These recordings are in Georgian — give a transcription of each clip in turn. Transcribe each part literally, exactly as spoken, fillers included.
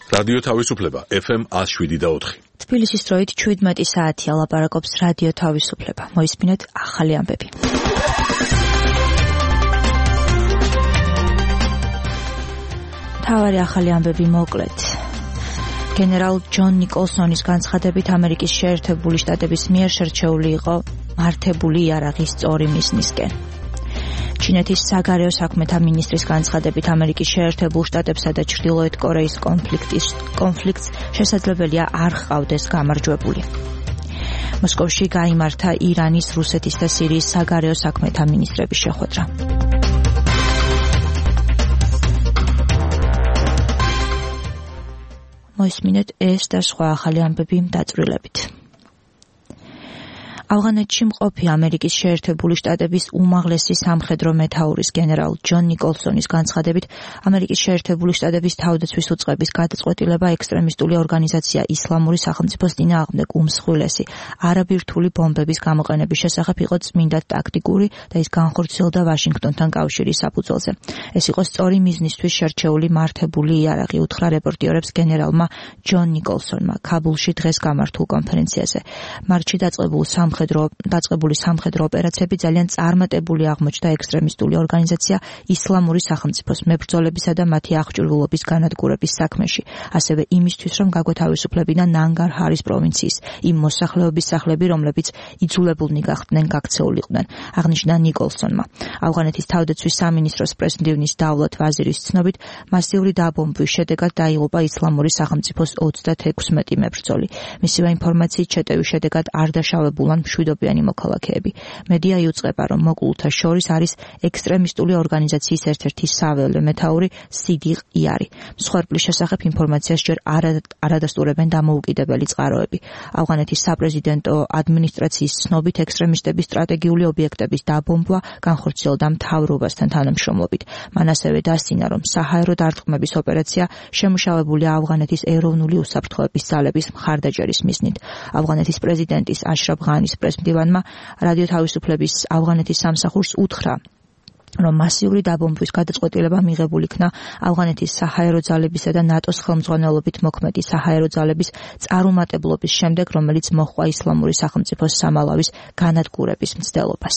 რადიო თავისუფლება ეფ ემ one oh seven point four. თბილისის დროით შვიდმეტი საათია ლაპარაკობს რადიო თავისუფლება. მოისმინოთ ახალი ამბები. თავარი ახალი ამბები მოკლედ. გენერალ ჯონ ნიკოლსონის განცხადებით ამერიკის შეერთებული შტატების მიერ შერჩეული იყო მართებული იარაღის სწორი მიზნისკენ. ჩინეთის საგარეო საქმეთა მინისტრის განცხადებით ამერიკის შეერთებულ შტატებსა და ჩრდილოეთ კორეის კონფლიქტის კონფლიქტს შესაძლებელია არ ჰყავდეს გამარჯვებული. მოსკოვში გაიმართა ირანის, რუსეთის და სირიის საგარეო საქმეთა მინისტრების შეხვედრა. მოისმინეთ ეს და სხვა ახალი ამბები დაწვრილებით. ავღანეთში მყოფი ამერიკის შეერთებული შტატების უმაღლესი სამხედრო მეთაურის გენერალ ჯონ ნიკოლსონის განცხადებით ამერიკის შეერთებული შტატების თავდაცვის უწყების გადაწყვეტილება ექსტრემისტული ორგანიზაცია ისლამური სახელმწიფოს წინააღმდეგ უმსხვილესი არაბირთული ბომბების გამოყენების შესახებ იყო წმინდა ტაქტიკური და ის განხორციელდა ვაშინგტონთან კავშირის საფუძველზე. ეს იყო სწორი მიზნისთვის შერჩეული მართებული იარაღი, უთხრა რეპორტიორებს გენერალმა ჯონ ნიკოლსონმა ქაბულში დღეს გამართულ კონფერენციაზე. მარტში დაწყებულ სამხედრო დაწყებული სამხედრო ოპერაციები ძალიან წარმატებული აღმოჩნდა ექსტრემისტული ორგანიზაცია ისლამური სახელმწიფოს მებრძოლებისა და მათი აღჭურვილობის განადგურების საქმეში, ასევე იმისთვის, რომ გაგვეთავისუფლებინა ნანგარჰარის პროვინციის იმ მოსახლეობის სახლები, რომლებიც იძულებულნი გახდნენ გაქცეულიყვნენ, აღნიშნა ნიკოლსონმა. ავღანეთის თავდაცვის სამინისტროს პრეზიდენტის დავლათ ვაზირის ცნობით, მასიური დაბომბვის შედეგად დაიღუპა ისლამური სახელმწიფოს ოცდაექვსმეტი მებრძოლი. მისივე ინფორმაციით შეტევის შედეგად არ დაშავებულან მშვიდობიანი მოქალაქეები. მედია იუწყება, რომ მოკლულთა შორის არის ექსტრემისტული ორგანიზაციის ერთ-ერთი საველე მეთაური სიდიყ იარი. მსხვერპლის შესახებ ინფორმაციას ჯერ არადასტურებენ დამოუკიდებელი წყაროები. ავღანეთის საპრეზიდენტო ადმინისტრაციის ცნობით ექსტრემისტების სტრატეგიული ობიექტების დაბომბვა განხორციელდა მთავრობასთან თანამშრომლობით. მან ასევე დასცინა, რომ საჰაერო დარტყმების ოპერაცია შემუშავებულია ავღანეთის ეროვნული უსაფრთხოების ძალების მხარდაჭერის მიზნით. ავღანეთის პრეზიდენტის აშრაფ ღანის პრესმდივანმა რადიო თავისუფლების ავღანეთის სამსახურს უთხრა, რომ მასიური დაბომბვის გადაწყვეტილება მიღებული იქნა ავღანეთის საჰაერო ძალებისა და ნატოს ხელმძღვანელობით მოქმედი საჰაერო ძალების წარუმატებლობის შემდეგ, რომელიც მოჰყვა ისლამური სახელმწიფოს სამალავის განადგურების მცდელობას.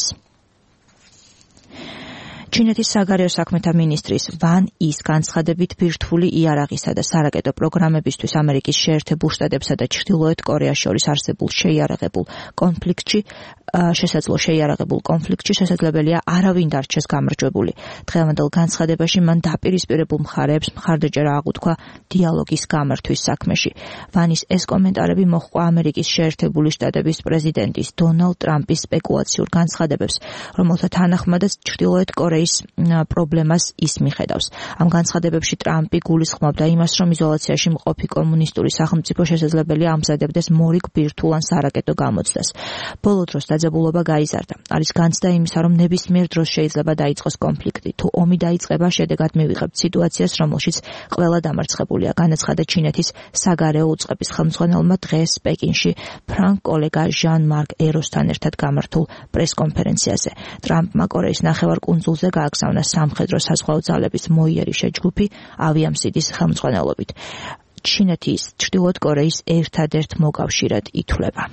ჩინეთის საგარეო საქმეთა მინისტრის ვან ის განცხადებით ბირთვული იარაღისა და სარაკეტო პროგრამებისთვის ამერიკის შეერთებულ შტატებსა და ჩრდილოეთ კორეას შორის არსებულ შეიარაღებულ კონფლიქტში შესაძლო შეიარაღებულ კონფლიქტში შესაძლებელია არავინ დარჩეს გამარჯვებული. დღევანდელ განცხადებაში მან დაპირისპირებულ მხარეებს მხარდაჭერა აღუთქვა დიალოგის გამართვის საქმეში. ვანის ეს კომენტარები მოჰყვა ამერიკის შეერთებული შტატების პრეზიდენტის დონალდ ტრამპის სპეკულაციურ განცხადებებს, რომელთა თანახმადაც ჩრდილოეთ კორეის პრობლემას ის მიხედავს. ამ განცხადებებში ტრამპი გულისხმობდა იმას, რომ იზოლაციაში მყოფი კომუნისტური სახელმწიფო შესაძლებელია ამზადებდეს მორიგ ბირთვულ ან სარაკეტო გამოცდას. ბოლო დროს დაძაბულობა გაიზარდა. არის განცდა იმისა, რომ ნებისმიერ დროს შეიძლება დაიწყოს კონფლიქტი. თუ ომი დაიწყება, შედეგად მივიღებთ სიტუაციას, რომელშიც ყველა დამარცხებულია, განაცხადა ჩინეთის საგარეო უწყების ხელმძღვანელმა დღეს პეკინში ფრანგ კოლეგა ჟან-მარკ ეროსთან ერთად გამართულ პრესკონფერენციაზე. ტრამპმა კორეის ნახევარკუნძულზე გააგზავნა სამხედრო საზღვაო ძალების მოიერიშე ჯგუფი ავიამსიდის ხელმძღვანელობით. ჩინეთის ჩრდილოეთ კორეის ერთადერთ მოკავშირედ ითვლება.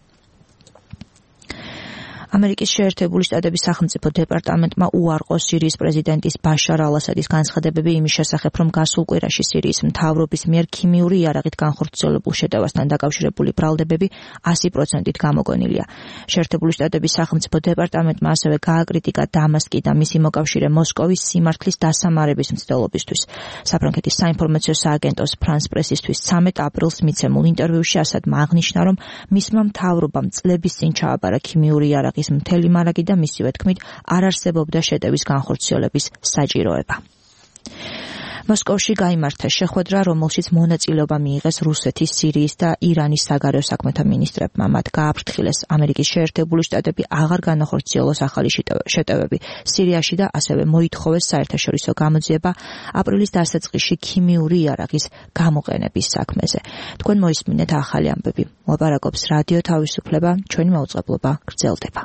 ამერიკის შეერთებული შტატების სახელმწიფო დეპარტამენტმა უარყო სირიის პრეზიდენტის ბაშარ ალ-ასადის განცხადებები იმის შესახებ, რომ გასულ კვირაში სირიის მთავრობის მიერ ქიმიური იარაღით განხორციელებულ შეტევასთან დაკავშირებული ბრალდებები ასი პროცენტით გამოგონილია. შეერთებული შტატების სახელმწიფო დეპარტამენტმა ასევე გააკრიტიკა დამასკი და მისი მოკავშირე მოსკოვის სიმართლის დასამარების მცდელობისთვის. საფრანგეთის საინფორმაციო სააგენტოს ფრანს პრესისთვის ცამეტ აპრილს მიცემულ ინტერვიუში ასადმა აღნიშნა, რომ მისმა მთავრობამ წლების წინ ჩააბარა ქიმიური იარაღი ის მთელი მარაგი და მისივე თქმით არ არსებობდა შეტევის განხორციელების საჭიროება. მოსკოვში გაიმართა შეხვედრა, რომელშიც მონაწილეობა მიიღეს რუსეთის, სირიის და ირანის საგარეო საქმეთა მინისტრებმა. მათ გააფრთხილეს ამერიკის შეერთებული შტატები აღარ განახორციელოს ახალი შეტევები სირიაში და ასევე მოითხოვეს საერთაშორისო გამოძიება აპრილის დასაწყისში ქიმიური იარაღის გამოყენების საქმეზე. თქვენ მოისმინეთ ახალი ამბები. მოლაპარაკობს რადიო თავისუფლება, ჩვენი მაუწყებლობა გრძელდება.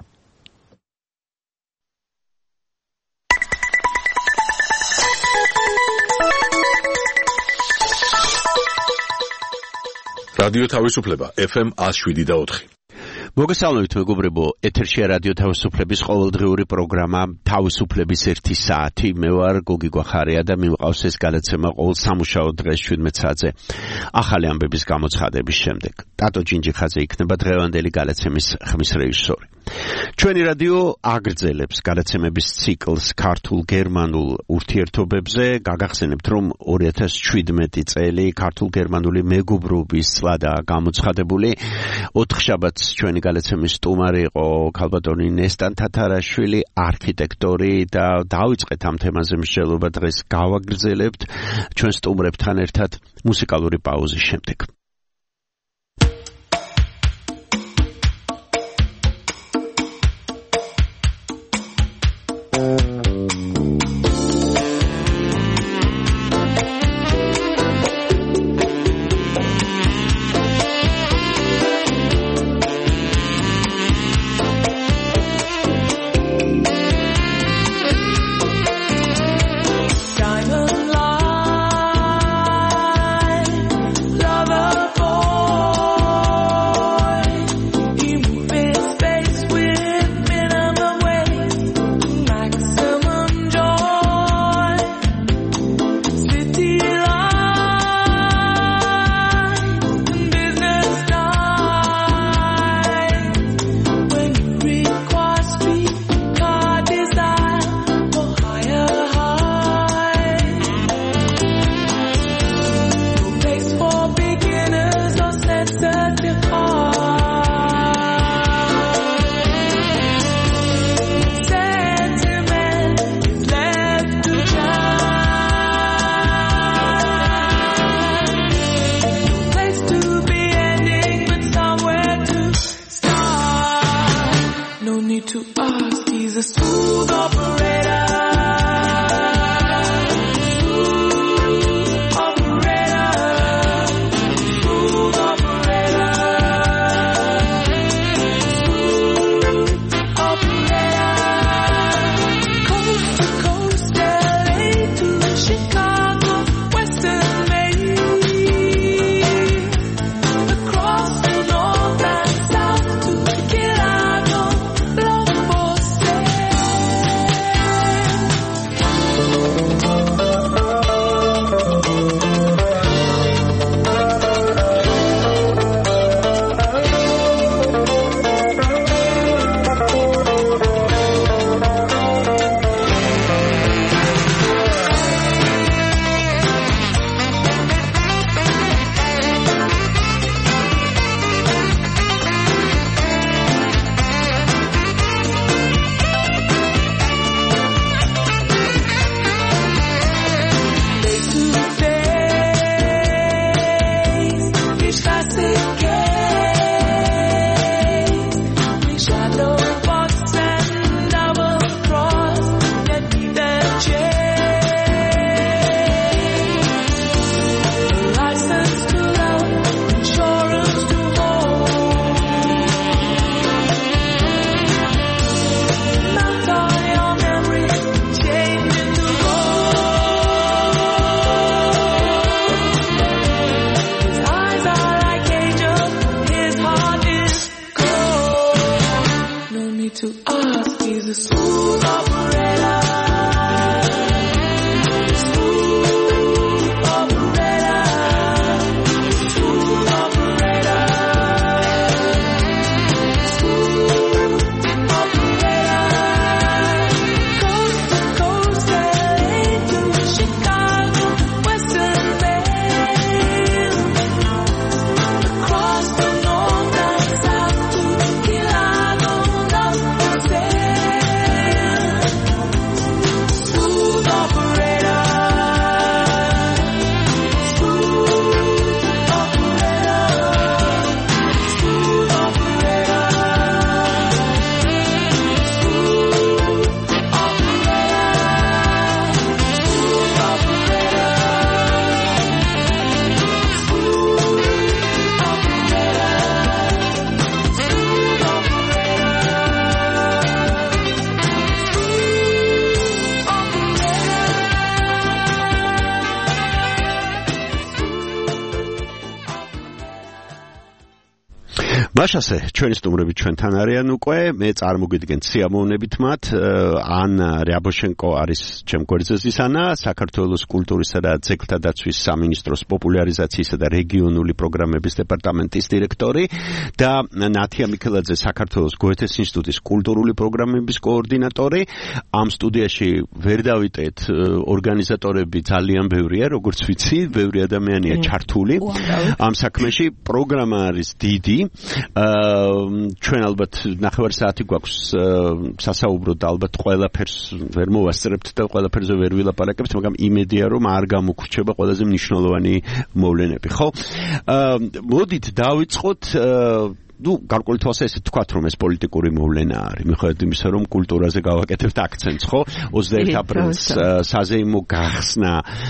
რადიო თავისუფლება ეფ ემ one oh seven point four. მოგესალმებით მეგობრებო, ეთერშია რადიო თავისუფლების ყოველდღიური პროგრამა თავისუფლების ერთი საათი. მე ვარ გოგი გვახარია და მიმყავს ეს გადაცემა ყოველ სამუშაო დღეს შვიდმეტ საათზე ახალი ამბების გამოცხადების შემდეგ. ტატო ჯინჯიხაძე იქნება დღევანდელი გადაცემის ხმის რეჟისორი. ჩვენი რადიო აგრძელებს გადაცემების ციკლს ქართულ-გერმანულ ურთიერთობებზე. გაგახსენებთ, რომ ორი ათას შვიდმეტი წელი ქართულ-გერმანული მეგობრობის წლადაა გამოცხადებული. ოთხშაბათს ჩვენი გადაცემის სტუმარი იყო ქალბატონი ნესტან თათარაშვილი, არქიტექტორი და დავიწყეთ ამ თემაზე მსჯელობა. დღეს გავაგრძელებთ ჩვენ სტუმრებთან ერთად მუსიკალური პაუზის შემდეგ. მაშასე ჩვენი სტუმრები ჩვენთან არიან უკვე მე წარმოგიდგენთ სიამოვნებით მათ ანა რიაბოშენკო არის ჩემ გვერდზეც ანა საქართველოს კულტურისა და ძეგლთა დაცვის სამინისტროს პოპულარიზაციისა და რეგიონული პროგრამების დეპარტამენტის დირექტორი და ნათია მიქელაძე საქართველოს გოეთეს ინსტიტუტის კულტურული პროგრამების კოორდინატორი ამ სტუდიაში ვერ დავიტეთ ორგანიზატორები ძალიან ბევრია როგორც ვიცი ბევრი ადამიანია ჩართული ამ საქმეში პროგრამა არის დიდი ჩვენ ალბათ ნახევარი საათი გვაქვს სასაუბროდ ალბათ ყველაფერს ვერ მოვასწრებთ და ყველაფერზე ვერ ვილაპარაკებთ მაგრამ იმედია რომ არ გამოგრჩება ყველაზე მნიშვნელოვანი მოვლენები ხო მოდით დავიწყოთ ну, გარკვეული თვალსა ესე თქვათ, რომ ეს პოლიტიკური მოვლენა არის. მიუხედავად იმისა, რომ კულტურაზე გავაკეთებთ აქცენტს, ხო? ოცდაერთი აპრილს საზეიმო გახსნა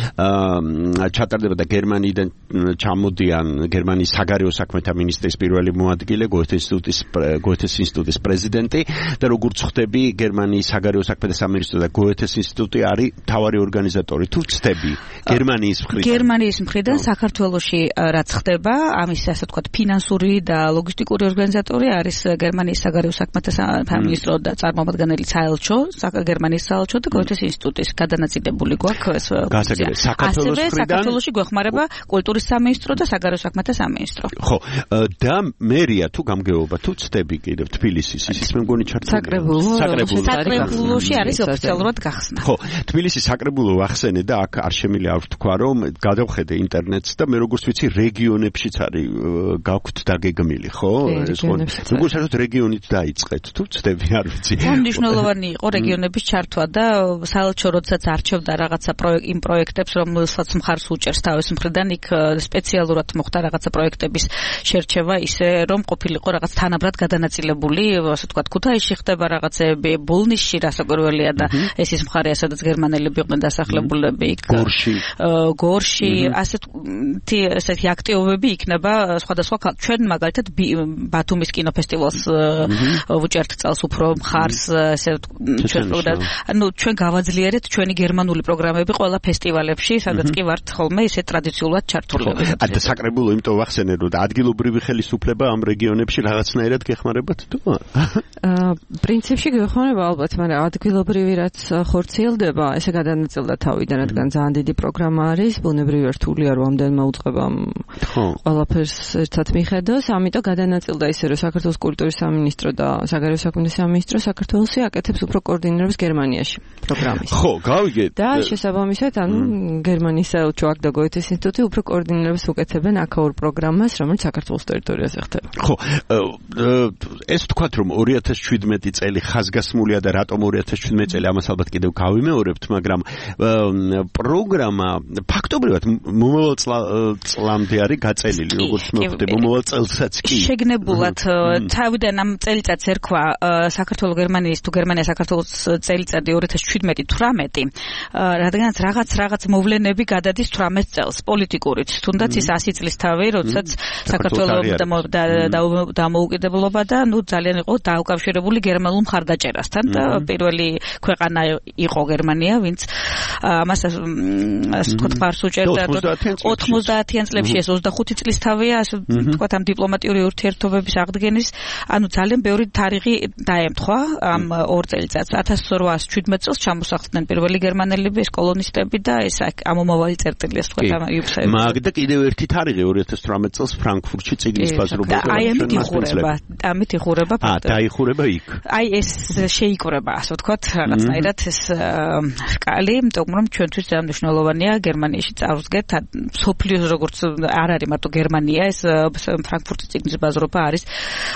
ჩატარდება და გერმანიიდან ჩამოდიან გერმანიის საგარეო საქმეთა მინისტრის პირველი მოადგილე, გოეთეს ინსტიტუტის გოეთეს ინსტიტუტის პრეზიდენტი და როგორც ხვდები, გერმანიის საგარეო საქმეთა სამინისტრო და გოეთეს ინსტიტუტი არის მთავარი ორგანიზატორი. თუ ვწდები გერმანიის მხრიდან გერმანიის მხრიდან საქართველოში რაც ხდება, ამის ასე ვთქვათ, ფინანსური და ლოგისტიკური ორგანიზატორი არის გერმანიის საგარეო საქმეთა სამინისტრო და წარმომადგენელი საელჩო, გერმანიის საელჩო და გოეთეს ინსტიტუტის გადანაწილებული გვაქვს ეს საქართველოს მხრიდან საქართველოში გვეხმარება კულტურის სამინისტრო და საგარეო საქმეთა სამინისტრო. ხო, და მერია თუ გამგეობა თუ ვწდები კიდევ თბილისის ის მე მგონი ჩართული საკრებულოში არის ოფიციალურად გახსნა. ხო, თბილისის საკრებულო ახსენე და აქ არ შემიძლია არ ვთქვა რომ გადავხედე ინტერნეტს და მე როგორც ვიცი რეგიონებშიც არის გაქვთ დაგეგმილი, ხო? ეს ხო როგორ საერთოდ რეგიონით დაიწყეთ თუ ვწდები არ ვიცი. მნიშვნელოვანი იყო რეგიონების ჩართვა და საელჩო როდესაც არჩევდა რაღაცა პროექტ იმ პროექტებს რომელსაც მხარს უჭერს თავის მხრიდან იქ სპეციალურად მოხდა რაღაცა პროექტების შერჩევა ისე რომ ყოფილიყო რაღაც თანაბრად გადანაწილებული ასე ვთქვათ ქუთაისში ხდება რაღაცები ბოლნისში რასაკვირველია და ეს ის მხარეა სადაც გერმანელები იყვნენ დასახლებულები იქ გორში გორში ასეთი ესეთი აქტივობები იქნება სხვადასხვა ჩვენ მაგალითად ბათუმის კინოფესტივალს ვუჭერთ წელს უფრო მხარს ესე ჩვენ ანუ ჩვენ გავაძლიერეთ ჩვენი გერმანული პროგრამები ყველა ფესტივალებში სადაც კი ვართ ხოლმე ისე ტრადიციულად ჩართული. ა და საკრებულო იმიტომ ვახსენე რომ ადგილობრივი ხელისუფლება ამ რეგიონებში რაღაცნაირად გეხმარებათ თუ? აა პრინციპში გეხმარება ალბათ, მაგრამ ადგილობრივი რაც ხორციელდება, ესე გადანაწილდა თავიდან, რადგან ძალიან დიდი პროგრამა არის, ბუნებრივი რთულია რომ ამდენმა უწყებამ ყველაფერს ერთად მიხედოს, ამიტომ გადანაწილდა ისე რომ საქართველოს კულტურის სამინისტრო და საგარეო საქმეთა სამინისტრო საქართველოსი აკეთებს უფრო კოორდინირებას გერმანიაში პროგრამის. ხო, გავიგეთ. და შესაბამისად, ანუ გერმანიის საელჩო აქ და გოეთეს ინსტიტუტი უფრო კოორდინირებას უკეთებენ აქაურ პროგრამას, რომელიც საქართველოს ტერიტორიაზე ხდება. ხო, ეს თქვათ რომ ორი ათას შვიდმეტი წელი ხაზგასმულია და რატომ ორი ათას შვიდმეტი წელი ამას ალბათ კიდევ გავიმეორებთ, მაგრამ პროგრამა ფაქტობრივად მომავალ წლამდე არის გაწელილი, როგორც მე ვხვდები, მომავალ წელსაც კი. შეგნებულად თავიდან ამ წელიწადს ერქვა საქართველოს გერმანიის თუ გერმანია საქართველოს წელიწადი ორი ათას შვიდმეტი თვრამეტი, რადგანაც რაღაც რაღაც მოვლენები გადადის თვრამეტ წელს პოლიტიკურით, თუნდაც ის ასი წლის თავი, როდესაც საქართველოს დამოუკიდებლობა და ნუ ძალიან იყო დაუკავშირებული გერმანულ მხარდაჭერასთან და პირველი ქვეყანა იყო გერმანია, ვინც ამას ასე ვთქვათ ფარს უჭერდა ოცდაათიან წლებში ეს ოცდახუთი წლის თავია, ასე ვთქვათ ამ დიპლომატიური ურთიერთობების აღდგენის, ანუ ძალიან ბევრი თარიღი დაემთხვა ამ ორ წელიწადს. ათას რვაას შვიდმეტ წელს ჩამოსახლდნენ პირველი გერმანელები, ეს კოლონისტები და ეს ამომავალი წერტილი, ასე ვთქვათ ამ იუბსაები. მაგ და კიდევ ერთი თარიღი ორი ათას თვრამეტ წელს ფრანკფურტში წიგნის ბაზრობა. აი ამით იხურება, ამით იხურება ფაქტობრივად. აა დაიხურება იქ. აი ეს შეიკვრება, ასე ვთქვათ, რაღაცნაირად ეს სკალი, იმიტომ რომ ჩვენთვის ძალიან მნიშვნელოვანია გერმანიაში წარსდგეთ, სოფლიოს როგორც არ არის მარტო გერმანია, ეს ფრანკფურტის წიგნის ბაზრობა არის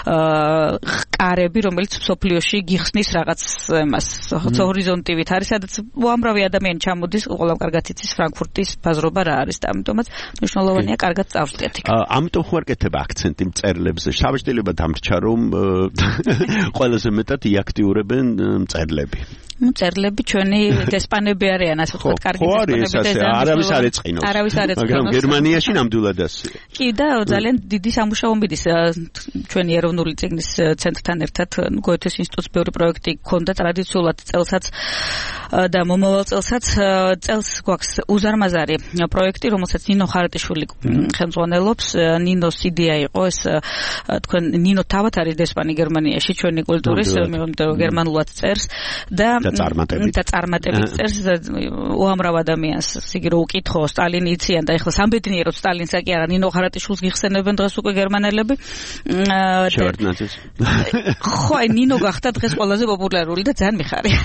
ყარები, რომელიც სოფლიოში გიხსნის რაღაც იმას ჰორიზონტივით არის, სადაც უამრავი ადამიანი ჩამოდის, ყველამ კარგად იცის ფრანკფურტის ბაზრობა რა არის და ამიტომაც მნიშვნელოვანია კარგად წავსდგეთ იქ. ამიტომ ხوارკეთება აქცენტი მწერლებზე. შაბაშტილება დამრჩა რომ ყველაზე მეტად იაქტიურებენ მწერლები. მწერლები ჩვენი დესპანები არიან, ასე ვთქვათ, კარგი დესპანები და არავის არ ეწყინოს. არავის არ ეწყინოს. მაგრამ გერმანიაში ნამდვილად ასეა. კი და ძალიან დიდი სამუშაო მიდის ჩვენი ეროვნული წიგნის ცენტრთან ერთად გოეთეს ინსტიტუტს ბევრი პროექტი ჰქონდა ტრადიციულად წელსაც და მომავალ წელსაც წელს გვაქვს უზარმაზარი პროექტი, რომელსაც ნინო ხარატიშვილი ხელმძღვანელობს. ნინოს იდეა იყო ეს თქვენ ნინო თავად არის დესპანი გერმანიაში ჩვენი კულტურის, გერმანულად წერს და წარმატებით და წარმატებით წერს უამრავ ადამიანს იგი რო უკითხო სტალინი იციან და ეხლა სამბედნიეროდ სტალინსა კი არა ნინო ხარატიშვილს გიხსენებენ დღეს უკვე გერმანელები. შევარდნაძეს ხო აი ნინო გახდა დღეს ყველაზე პოპულარული და ძალიან მიხარია.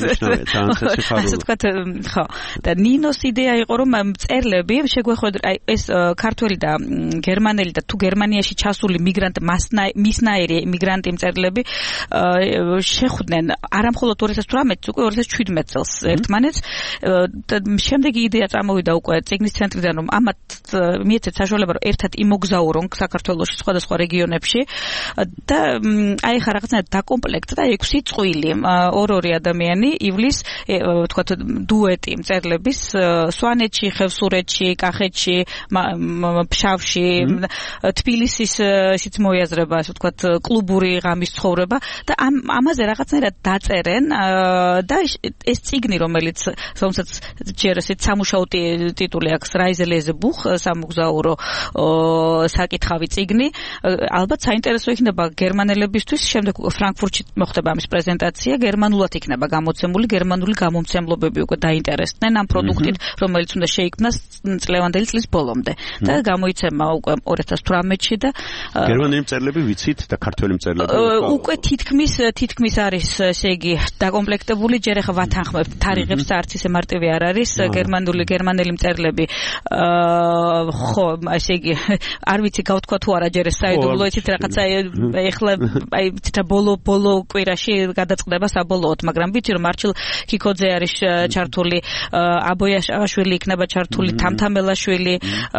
ასე თქვა ხო და ნინოს იდეა იყო რომ მწერლები შეგვეხვედრა აი ეს ქართველი და გერმანელი და თუ გერმანიაში ჩასული მიგრანტ მისნაირი მიგრანტი მწერლები შეხვდნენ არამხოლოდ ორი ათას თვრამეტ უკვე ორი ათას შვიდმეტ წელს ერთმანეთს და შემდეგი იდეა წამოვიდა უკვე წიგნის ცენტრიდან რომ ამათ მიეცეთ საშუალება რომ ერთად იმოგზაურონ საქართველოში სხვადასხვა რეგიონებში და აი ხა რაღაცნაირად დაკომპლექტდა ექვსი წყვილი ორ-ორი ადამიანი ივლის თქვათ დუეტი მწერლების სვანეთში, ხევსურეთში, კახეთში, ფშავში, თბილისის ისიც მოიაზრება, ასე ვთქვათ, კლუბური ღამის ცხოვრება და ამ ამაზე რაღაცნაირად დაწერენ და ეს წიგნი, რომელიც რომელსაც ჯერ ესეთ სამუშაო ტიტული აქვს რაიზელეზე ბუხ, სამოგზაურო საკითხავი წიგნი, ალბათ საინტერესო იქნება გერმანელებისთვის, შემდეგ ფრანკფურტში მოხდება ამის პრეზენტაცია, გერმანულად იქნება გამოცემული, გერმანული გამომცემლობები უკვე დაინტერესდნენ ამ პროდუქტით, რომელიც უნდა შეიქმნას წლევანდელი წლის ბოლომდე და გამოიცემა უკვე ორი ათას თვრამეტში და გერმანელი მწერლები ვიცით და ქართველი მწერლები უკვე თითქმის თითქმის არის ესე იგი დაკომპლექტებული ჯერ ახლა ვათანხმებთ თარიღებს და არც ისე მარტივი არ არის გერმანული გერმანელი მწერლები ხო ესე იგი არ ვიცი გავთქვა თუ არა ჯერ ეს საიდუმლო იცით რაღაცა ეხლა აი ცოტა ბოლო ბოლო კვირაში გადაწყდება საბოლოოდ მაგრამ ვიცი რომ მარჩილ კიკოძე არის ჩართული აბოიაშაშვილი იქნება ჩართული თამთამელაშვილი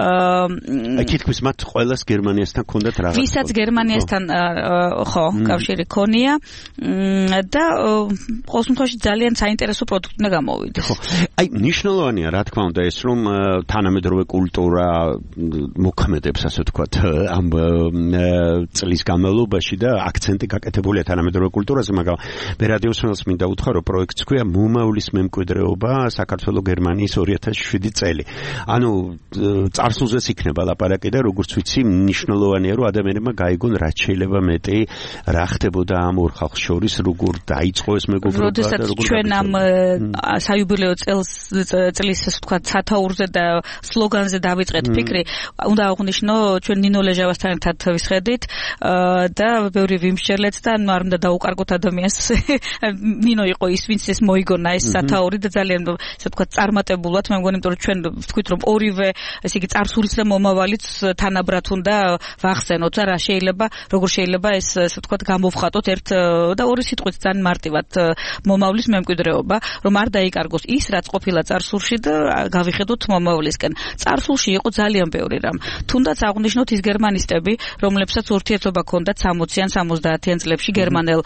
აი თითქმის მათ ყველას გერმანიასთან ქონდათ რაღაც ვისაც გერმანიასთან ხო კავშირი ქონია და ყოველ შემთხვევაში ძალიან საინტერესო პროდუქტი უნდა გამოვიდეს ხო აი მნიშვნელოვანია რა თქმა უნდა ეს რომ თანამედროვე კულტურა მოქმედებს ასე ვთქვათ ამ წლის განმავლობაში და აქცენტი გაკეთებულია თანამედროვე კულტურაზე მაგრამ მე რადიოსმენელს მინდა უთხრა რომ პროექტს ქვია მომავლის მემკვიდრეობა საქართველოს გერმანიის ორი ათას შვიდი წელი ანუ წარსულზეც იქნება ლაპარაკი და როგორც ვიცი მნიშვნელოვანია რომ ადამიანებმა გაიგონ რაც შეიძლება მეტი რა ხდებოდა ამ ორ ხალხს შორის როგორ დაიწყო ეს მეგობრობა და როგორ ჩვენ ამ საიუბილეო წელს წლის ასე ვთქვათ სათაურზე და სლოგანზე დავიწყეთ ფიქრი უნდა აღვნიშნო ჩვენ ნინო ლეჟავასთან ერთად ვისხედით და ბევრი ვიმსჯელეთ და არ უნდა დაუკარგოთ ადამიანს ნინო იყო ის ვინც ეს მოიგონა ეს სათაური და ძალიან ასე ვთქვათ წარმატებულად მე მგონი იმიტომ რომ ჩვენ ვთქვით რომ ორივე ესე იგი წარსულიც და მომავალიც თანაბრად უნდა ვახსენოთ და რა შეიძლება როგორ შეიძლება ეს ასე ვთქვათ გამოვხატოთ ერთ და ორი სიტყვით ძალიან მარტივად მომავლის მემკვიდრეობა რომ არ დაიკარგოს ის რაც ყოფილა წარსულში და გავიხედოთ მომავლისკენ წარსულში იყო ძალიან ბევრი რამ თუნდაც აღვნიშნოთ ის გერმანისტები რომლებსაც ურთიერთობა ჰქონდათ სამოციან სამოცდაათიან წლებში გერმანელ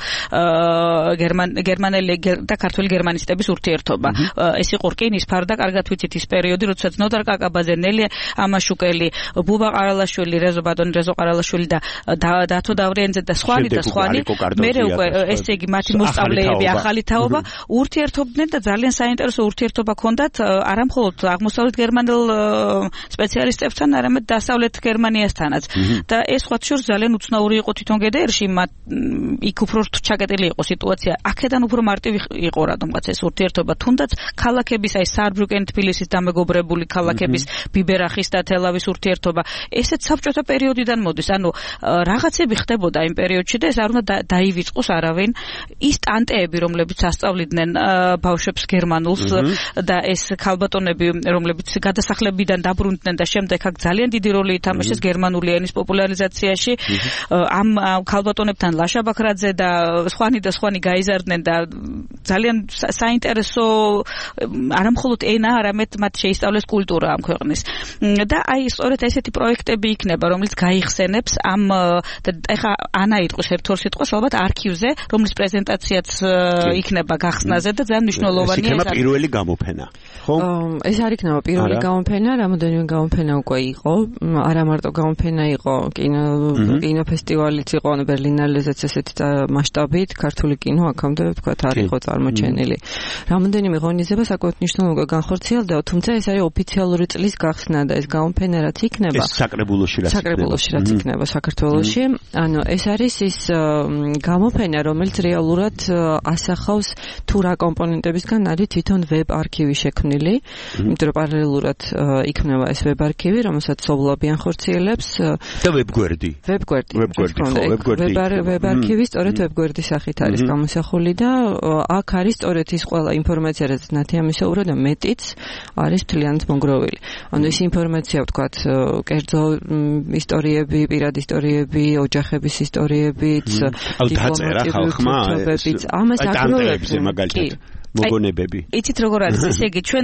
გერმანელი და ქართველი გერმანისტების ურთიერთობა ეს იყო რკინის ფარდა კარგად ვიცით ის პერიოდი როდესაც ნოდარ კაკაბაძე ნელი ამაშუკელი ბუბა ყარალაშვილი რეზო ბატონი რეზო ყარალაშვილი და დათო დავრიანძე და სხვანი და სხვანი მე უკვე ესე იგი მათი მოსწავლეები ახალი თაობა ურთიერთობდნენ და ძალიან საინტერესო ურთიერთობა ჰქონდათ არამხოლოდ აღმოსავლეთ გერმანელ სპეციალისტებთან არამედ დასავლეთ გერმანიასთანაც და ეს სხვა შორს ძალიან უცნაური იყო თვითონ გედერში იქ უფრო ჩაკეტილი იყო სიტუაცია აქედან უფრო მარტივი იყო რადგანაც ეს ურთიერთობა თუნდაც ქალაქების აი საარბრუკენ თბილისის დამეგობრებული ქალაქების ბიბერახის და თელავის ურთიერთობა ესეც საბჭოთა პერიოდიდან მოდის ანუ რაღაცები ხდებოდა იმ პერიოდში და ეს არ უნდა დაივიწყოს არავინ ის ტანტეები რომლებიც ასწავლიდნენ ბავშვებს გერმანულს და ეს ქალბატონები რომლებიც გადასახლებიდან დაბრუნდნენ და შემდეგ აქ ძალიან დიდი როლი ითამაშეს გერმანული ენის პოპულარიზაციაში ამ ქალბატონებთან ლაშა ბაქრაძე და სხვანი და სხვანი გაიზარდნენ და ძალიან საინტერესო არამხოლოდ ენა არამედ მათ შეისწავლეს კულტურა ამ ქვეყნის და აი სწორედ ესეთი პროექტები იქნება რომელიც გაიხსენებს ამ და ეხა ანა იტყვის ერთ-ორ სიტყვას ალბათ არქივზე რომლის პრეზენტაციაც იქნება გახსნაზე და ძალიან მნიშვნელოვანია ეს იქნება პირველი გამოფენა ხო ეს არ იქნება პირველი გამოფენა რამოდენიმე გამოფენა უკვე იყო არა მარტო გამოფენა იყო კინო კინოფესტივალიც იყო ბერლინალეზეც ესეთი მასშტაბით ქართული კინო აქამდე ვთქვათ არ იყო წარმოჩენილი რამოდენიმე ღონისძიება საკუთარ მნიშვნელოვნად განხორციელდა, თუმცა ეს არის ოფიციალური წლის გახსნა და ეს გამოფენა რაც იქნება ეს საკრებულოში რაც საკრებულოში რაც იქნება საქართველოში, ანუ ეს არის ის გამოფენა, რომელიც რეალურად ასახავს თუ რა კომპონენტებისგან არის თვითონ ვებ არქივი შექმნილი, იმიტომ რომ პარალელურად იქნება ეს ვებ არქივი, რომელსაც სოვლაბიან ხორციელებს და ვებგვერდი. ვებგვერდი. ვებგვერდი, ხო, ვებგვერდი. ვებ არქივი სწორედ ვებგვერდის სახით არის გამოსახული და აქ არის სწორედ ის ყველა ინფორმაცია, რაც ნათიამისეუბრა და მეტიც არის მთლიანად მონგროვილი. ანუ ეს ინფორმაცია, ვთქვათ, კერძო ისტორიები, პირადი ისტორიები, ოჯახების ისტორიებიც, დიპლომატიებიც, ამას აგროვებს მაგალითად. მოგონებები. იცით როგორ არის, ესე იგი ჩვენ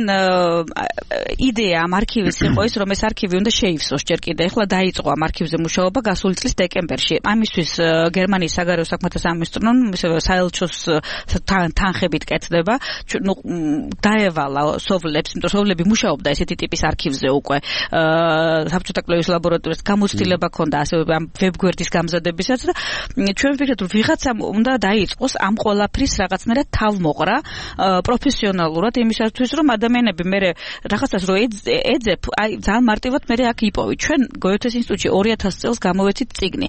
იდეა ამ არქივის იყო ის, რომ ეს არქივი უნდა შეივსოს ჯერ კიდე. ეხლა დაიწყო ამ არქივზე მუშაობა გასული წლის დეკემბერში. ამისთვის გერმანიის საგარეო საქმეთა სამინისტრომ საელჩოს თანხებით კეთდება. ნუ დაევალა სოვლებს, იმიტომ სოვლები მუშაობდა ესეთი ტიპის არქივზე უკვე. საბჭოთა კვლევის ლაბორატორიას გამოცდილება ჰქონდა ასევე ამ ვებგვერდის გამზადებისაც და ჩვენ ვფიქრეთ, რომ ვიღაცამ უნდა დაიწყოს ამ ყველაფრის რაღაცნაირად თავმოყრა პროფესიონალურად იმისათვის რომ ადამიანები მე რაღაცას რო ეძებ, აი ძალიან მარტივად მე აქ იპოვი. ჩვენ გოეთეს ინსტიტუტში ორი ათასი წელს გამოვეცით წიგნი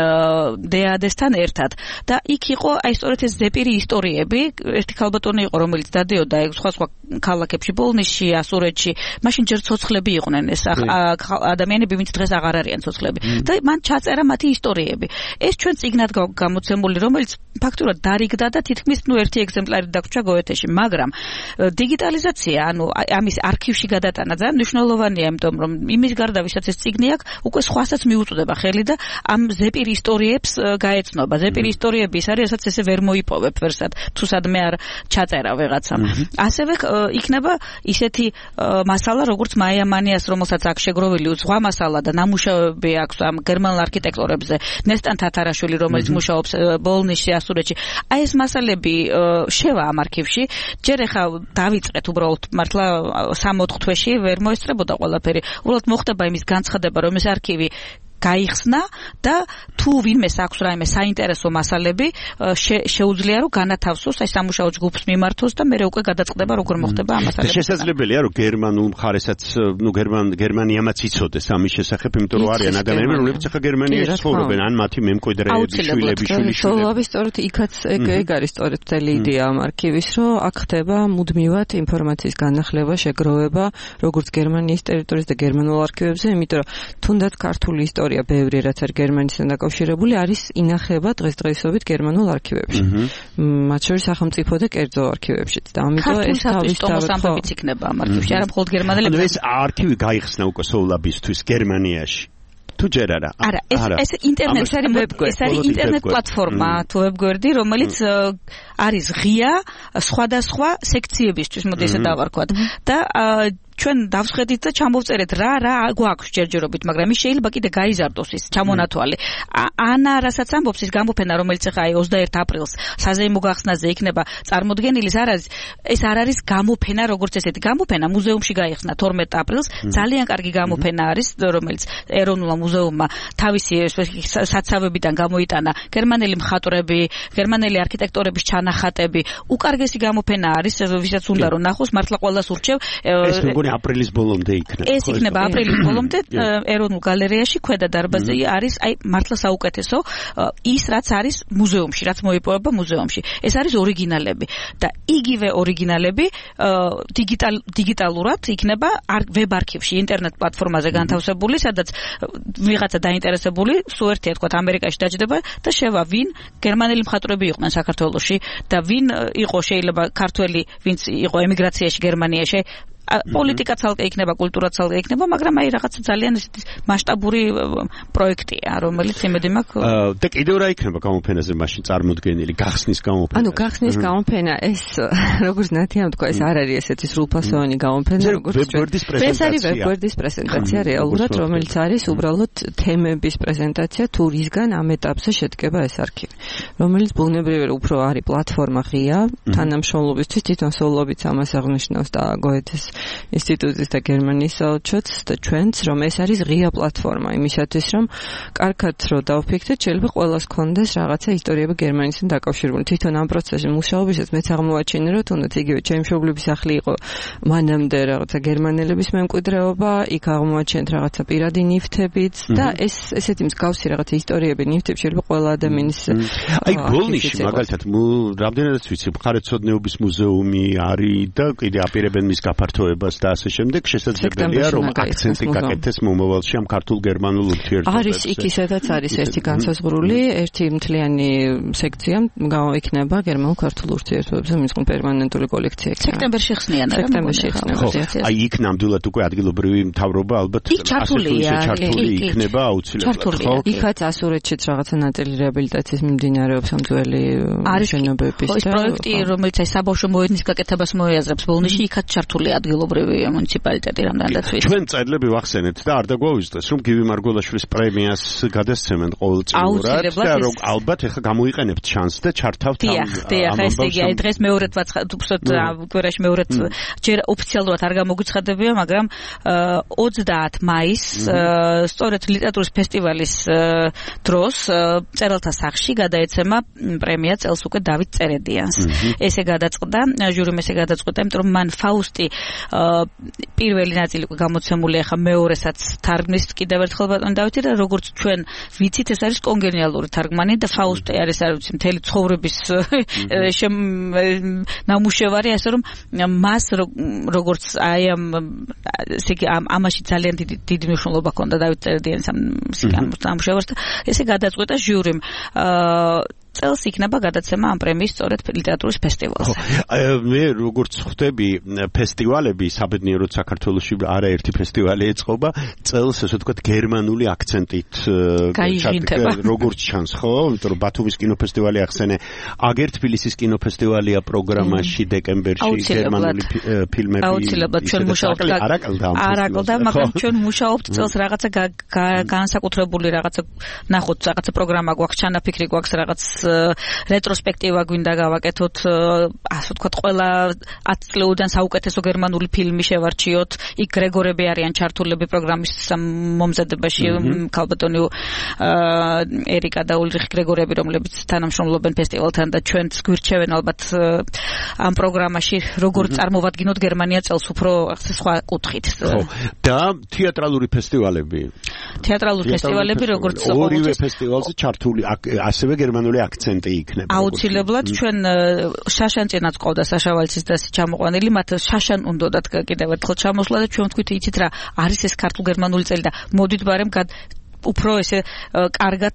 დეადესთან ერთად და იქ იყო აი სწორედ ეს ზეპირი ისტორიები, ერთი ქალბატონი იყო რომელიც დადიოდა სხვა სხვა ქალაქებში, ბოლნისში, ასურეთში, მაშინ ჯერ ცოცხლები იყვნენ ეს ადამიანები, ვინც დღეს აღარ არიან ცოცხლები და მან ჩაწერა მათი ისტორიები. ეს ჩვენ წიგნად გამოცემული, რომელიც ფაქტურად დარიგდა და თითქმის ნუ ერთი ეგზემპლარი დაგვრჩა გოეთეში, მაგრამ დიგიტალიზაცია, ანუ ამის არქივში გადატანა ძალიან მნიშვნელოვანია, იმიტომ რომ იმის გარდა ვისაც ეს წიგნი აქვს, უკვე სხვასაც მიუწვდება ხელი და ამ ზეპირი ისტორიებს გაეცნობა. ზეპირი ისტორიები ის არის, რასაც ესე ვერ მოიპოვებ ვერსად, თუ სადმე არ ჩაწერა ვიღაცამ. ასევე იქნება ისეთი მასალა, როგორც მაია მანიას, რომელსაც აქ შეგროვილი სხვა მასალა და ნამუშევრები აქვს ამ გერმანულ არქიტექტორებზე, ნესტან თათარაშვილი, რომელიც მუშაობს ბოლნისში, ასურეთში. აი ეს მასალები შევა ამ არქივში. ჯერ ახლა დავიწყეთ უბრალოდ მართლა სამოთხ თვეში ვერ მოესწრებოდა ყველაფერი. უბრალოდ მოხდება იმის განცხადება, რომ ეს არქივი გაიხსნა და თუ ვინმეს აქვს რაიმე საინტერესო მასალები შეუძლია რომ განათავსოს აი სამუშაო ჯგუფს მიმართოს და მე უკვე გადაწყდება როგორ მოხდება ამ მასალები. შესაძლებელია რომ გერმანულ მხარესაც ნუ გერმან გერმანიამაც იცოდეს ამის შესახებ, იმიტომ რომ არიან ადამიანები, რომლებიც ახლა გერმანიაში ცხოვრობენ, ან მათი მემკვიდრეები, შვილები, შვილიშვილები. სოლავი სწორედ იქაც ეგ არის სწორედ მთელი იდეა ამ არქივის, რომ აქ ხდება მუდმივად ინფორმაციის განახლება, შეგროვება, როგორც გერმანიის ტერიტორიაზე და გერმანულ არქივებზე, იმიტომ რომ თუნდაც ქართული ისტორია ბევრი რაც არის გერმანისთან დაკავშირებული არის ინახება დღესდღეობით გერმანულ არქივებში. მათ შორის სახელმწიფო და კერძო არქივებშიც და ამიტომ ეს თავის თავის იქნება ამ არქივში, არა მხოლოდ გერმანელებს. ანუ ეს არქივი გაიხსნა უკვე სოვლაბისთვის გერმანიაში. თუ ჯერ არა. არა, ეს ეს ინტერნეტ ეს არის ვებგვერდი, ეს არის ინტერნეტ პლატფორმა თუ ვებგვერდი, რომელიც არის ღია სხვადასხვა სექციებისთვის, მოდი ესე დავარქვათ. და ჩვენ დავსხედით და ჩამოვწერეთ რა რა გვაქვს ჯერჯერობით, მაგრამ ის შეიძლება კიდე გაიზარდოს ის ჩამონათვალი. ანა რასაც ამბობს ის გამოფენა, რომელიც ახლა აი ოცდაერთი აპრილს საზეიმო გახსნაზე იქნება წარმოდგენილი, ეს არის ეს არ არის გამოფენა, როგორც ესეთი გამოფენა მუზეუმში გაიხსნა თორმეტი აპრილს, ძალიან კარგი გამოფენა არის, რომელიც ეროვნულ მუზეუმმა თავისი საცავებიდან გამოიტანა გერმანელი მხატვრები, გერმანელი არქიტექტორების ჩანახატები, უკარგესი გამოფენა არის, ვისაც უნდა რომ ნახოს, მართლა ყველას ურჩევ. აპრილის ბოლომდე იქნება. ეს იქნება აპრილის ბოლომდე ეროვნულ გალერეაში ქვედა დარბაზი არის აი მართლა საუკეთესო ის რაც არის მუზეუმში, რაც მოიპოვება მუზეუმში. ეს არის ორიგინალები და იგივე ორიგინალები დიგიტალ დიგიტალურად იქნება ვებ არქივში, ინტერნეტ პლატფორმაზე განთავსებული, სადაც ვიღაცა დაინტერესებული, სულ ერთია თქვა ამერიკაში დაჯდება და შევა ვინ გერმანელი მხატვრები იყვნენ საქართველოში და ვინ იყო შეიძლება ქართველი, ვინც იყო ემიგრაციაში გერმანიაში. პოლიტიკა ცალკე იქნება, კულტურა ცალკე იქნება, მაგრამ აი რაღაცა ძალიან ესეთი მასშტაბური პროექტია, რომელიც იმედი მაქვს. და კიდევ რა იქნება გამოფენაზე მაშინ წარმოდგენილი, გახსნის გამოფენა? ანუ გახსნის გამოფენა ეს როგორც ნათიამ თქვა, ეს არ არის ესეთი სრულფასოვანი გამოფენა, როგორც ვებგვერდის პრეზენტაცია. ეს არის ვებგვერდის პრეზენტაცია რეალურად, რომელიც არის უბრალოდ თემების პრეზენტაცია, თუ რისგან ამ ეტაპზე შედგება ეს არქივი, რომელიც ბუნებრივად უფრო არის პლატფორმა ღია, თანამშრომლობისთვის, თვითონ სოლობიც ამას აღნიშნავს და გოეთეს ინსტიტუტის და გერმანიის საელჩოც და ჩვენც, რომ ეს არის ღია პლატფორმა იმისათვის, რომ კარგად რო დავფიქრდეთ, შეიძლება ყველას კონდეს რაღაცა ისტორიები გერმანიასთან დაკავშირებული. თვითონ ამ პროცესში მუშაობისას მეც აღმოაჩინე, რომ თუნდაც იგივე ჩემი მშობლების სახლი იყო მანამდე რაღაცა გერმანელების მემკვიდრეობა, იქ აღმოაჩენთ რაღაცა პირადი ნივთებიც და ეს ესეთი მსგავსი რაღაცა ისტორიები ნივთები შეიძლება ყველა ადამიანის აი გოლნიში მაგალითად რამდენადაც ვიცი მხარეთმცოდნეობის მუზეუმი არის და კიდე აპირებენ მის გაფართოებას და ასე შემდეგ შესაძლებელია რომ აქცენტი გაკეთდეს მომავალში ამ ქართულ-გერმანულ ურთიერთობებზე. არის იქ ისედაც არის ერთი განსაზღვრული, ერთი მთლიანი სექცია გამოიქნება გერმანულ-ქართულ ურთიერთობებზე, მის პერმანენტული კოლექცია. სექტემბერში ხსნიან, არა? სექტემბერში ხსნიან. აი იქ ნამდვილად უკვე ადგილობრივი მთავრობა ალბათ ჩართული იქნება აუცილებლად, ხო? იქაც ასურეთშიც რაღაცა ნაწილი რეაბილიტაციის მიმდინარეობს ამ ძველი შენობების და ეს პროექტი, რომელიც აი საბავშვო მოედნის გაკეთებას მოიაზრებს ბოლნისში, იქაც ჩართული ადგილობრივი მუნიციპალიტეტი რამდენადაც ვიცი. ჩვენ წერილები ვახსენეთ და არ დაგვაუვისდეს, რომ გივი მარგველაშვილის პრემიას გადასცემენ ყოველწლიურად და რომ ალბათ ეხა გამოიყენებთ შანსს და ჩართავთ ამ ამბავს. დიახ, ეს იგი აი დღეს მეორედ ვაცხადოთ, გვერდში მეორედ ჯერ ოფიციალურად არ გამოგვიცხადებია, მაგრამ ოცდაათ მაისს სწორედ ლიტერატურის ფესტივალის დროს წერალთა სახლში გადაეცემა პრემია წელს უკვე დავით წერედიანს. ესე გადაწყდა, ჟურიმ ესე გადაწყვეტა, იმიტომ რომ მან ფაუსტი პირველი ნაწილი უკვე გამოცემულია, ახლა მეორესაც თარგმნის კიდევ ერთხელ ბატონი დავითი და როგორც ჩვენ ვიცით, ეს არის კონგენიალური თარგმანი და ფაუსტი არის, არ ვიცი, მთელი ცხოვრების ნამუშევარი, ასე რომ მას როგორც აი ამ ამაში ძალიან დიდი დიდი მნიშვნელობა ჰქონდა დავით წერედიანის ამ ნამუშევარს და ესე გადაწყვეტა ჟურიმ წელს იქნება გადაცემა ამ პრემიის სწორედ ლიტერატურის ფესტივალზე. მე როგორც ხვდები ფესტივალები საბედნიეროდ საქართველოში არაერთი ფესტივალი ეწყობა წელს ესე ვთქვათ გერმანული აქცენტით როგორც ჩანს, ხო? იმიტომ რომ ბათუმის კინოფესტივალი ახსენე, აგერ თბილისის კინოფესტივალია პროგრამაში დეკემბერში გერმანული ფილმები. აუცილებლად ჩვენ მუშაობთ არაკლდა, მაგრამ ჩვენ მუშაობთ წელს რაღაცა განსაკუთრებული რაღაცა ნახოთ, რაღაცა პროგრამა გვაქვს, ჩანაფიქრი გვაქვს რაღაც რეტროსპექტივა გვინდა გავაკეთოთ, ასე ვთქვათ, ყველა ათი წლიდან საუკეთესო გერმანული ფილმი შევარჩიოთ. იქ გრეგორები არიან ჩართულები პროგრამის მომზადებაში, ქალბატონი ერიკა და ულრიხ გრეგორები, რომლებიც თანამშრომლობენ ფესტივალთან და ჩვენც გვირჩევენ ალბათ ამ პროგრამაში როგორ წარმოვადგინოთ გერმანია წელს უფრო სხვა კუთხით. და თეატრალური ფესტივალები. თეატრალური ფესტივალები როგორც ორივე ფესტივალზე ჩართული ასევე გერმანული აქცენტი იქნება. აუცილებლად ჩვენ შაშანწინაც ყავდა საშავალცის და ჩამოყვანილი, მათ შაშან უნდათ კიდევ ერთხელ ჩამოსვლა და ჩვენ ვთქვით იცით რა, არის ეს ქართულ-გერმანული წელი და მოდით ბარემ უფრო ესე კარგად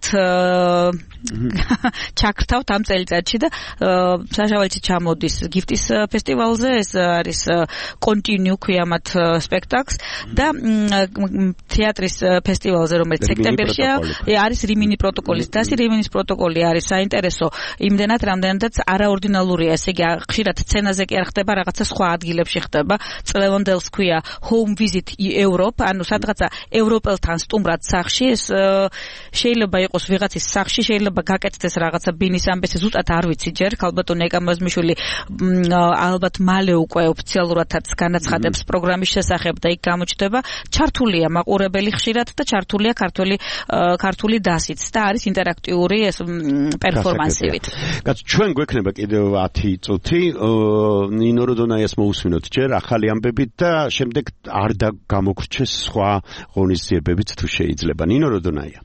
ჩაქრთავთ ამ წელიწადში და საშავალცი ჩამოდის გიფტის ფესტივალზე, ეს არის კონტინიუ ქვია მათ სპექტაკლს და თეატრის ფესტივალზე, რომელიც სექტემბერშია, არის რიმინი პროტოკოლის დასი. რიმინის პროტოკოლი არის საინტერესო იმდენად, რამდენადაც არაორდინალურია, ესე იგი ხშირად სცენაზე კი არ ხდება, რაღაცა სხვა ადგილებში ხდება. წლევანდელს ქვია home visit Europe, ანუ სადღაცა ევროპელთან სტუმრად სახლში, ეს შეიძლება იყოს ვიღაცის სახლში, შეიძლება გაკეთდეს რაღაცა ბინის ამბესი, ზუსტად არ ვიცი ჯერ, ქალბატონი ეკამაზმიშვილი ალბათ მალე უკვე ოფიციალურადაც განაცხადებს პროგრამის შესახებ და იქ გამოჩნდება, ჩართულია მაყურებელი ხშირად და ჩართულია ქართული ქართული დასიც და არის ინტერაქტიული ეს პერფორმანსივით. კაც ჩვენ გვექნება კიდევ ათი წუთი, ნინო როდონაიას მოусვინოთ ჯერ ახალი ამბებით და შემდეგ არ გამოგრჩეს სხვა ღონისძიებებიც თუ შეიძლება. ნინო როდონაია.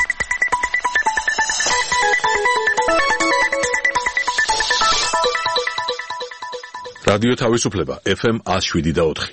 რადიო თავისუფლება ეფ ემ one oh seven და four.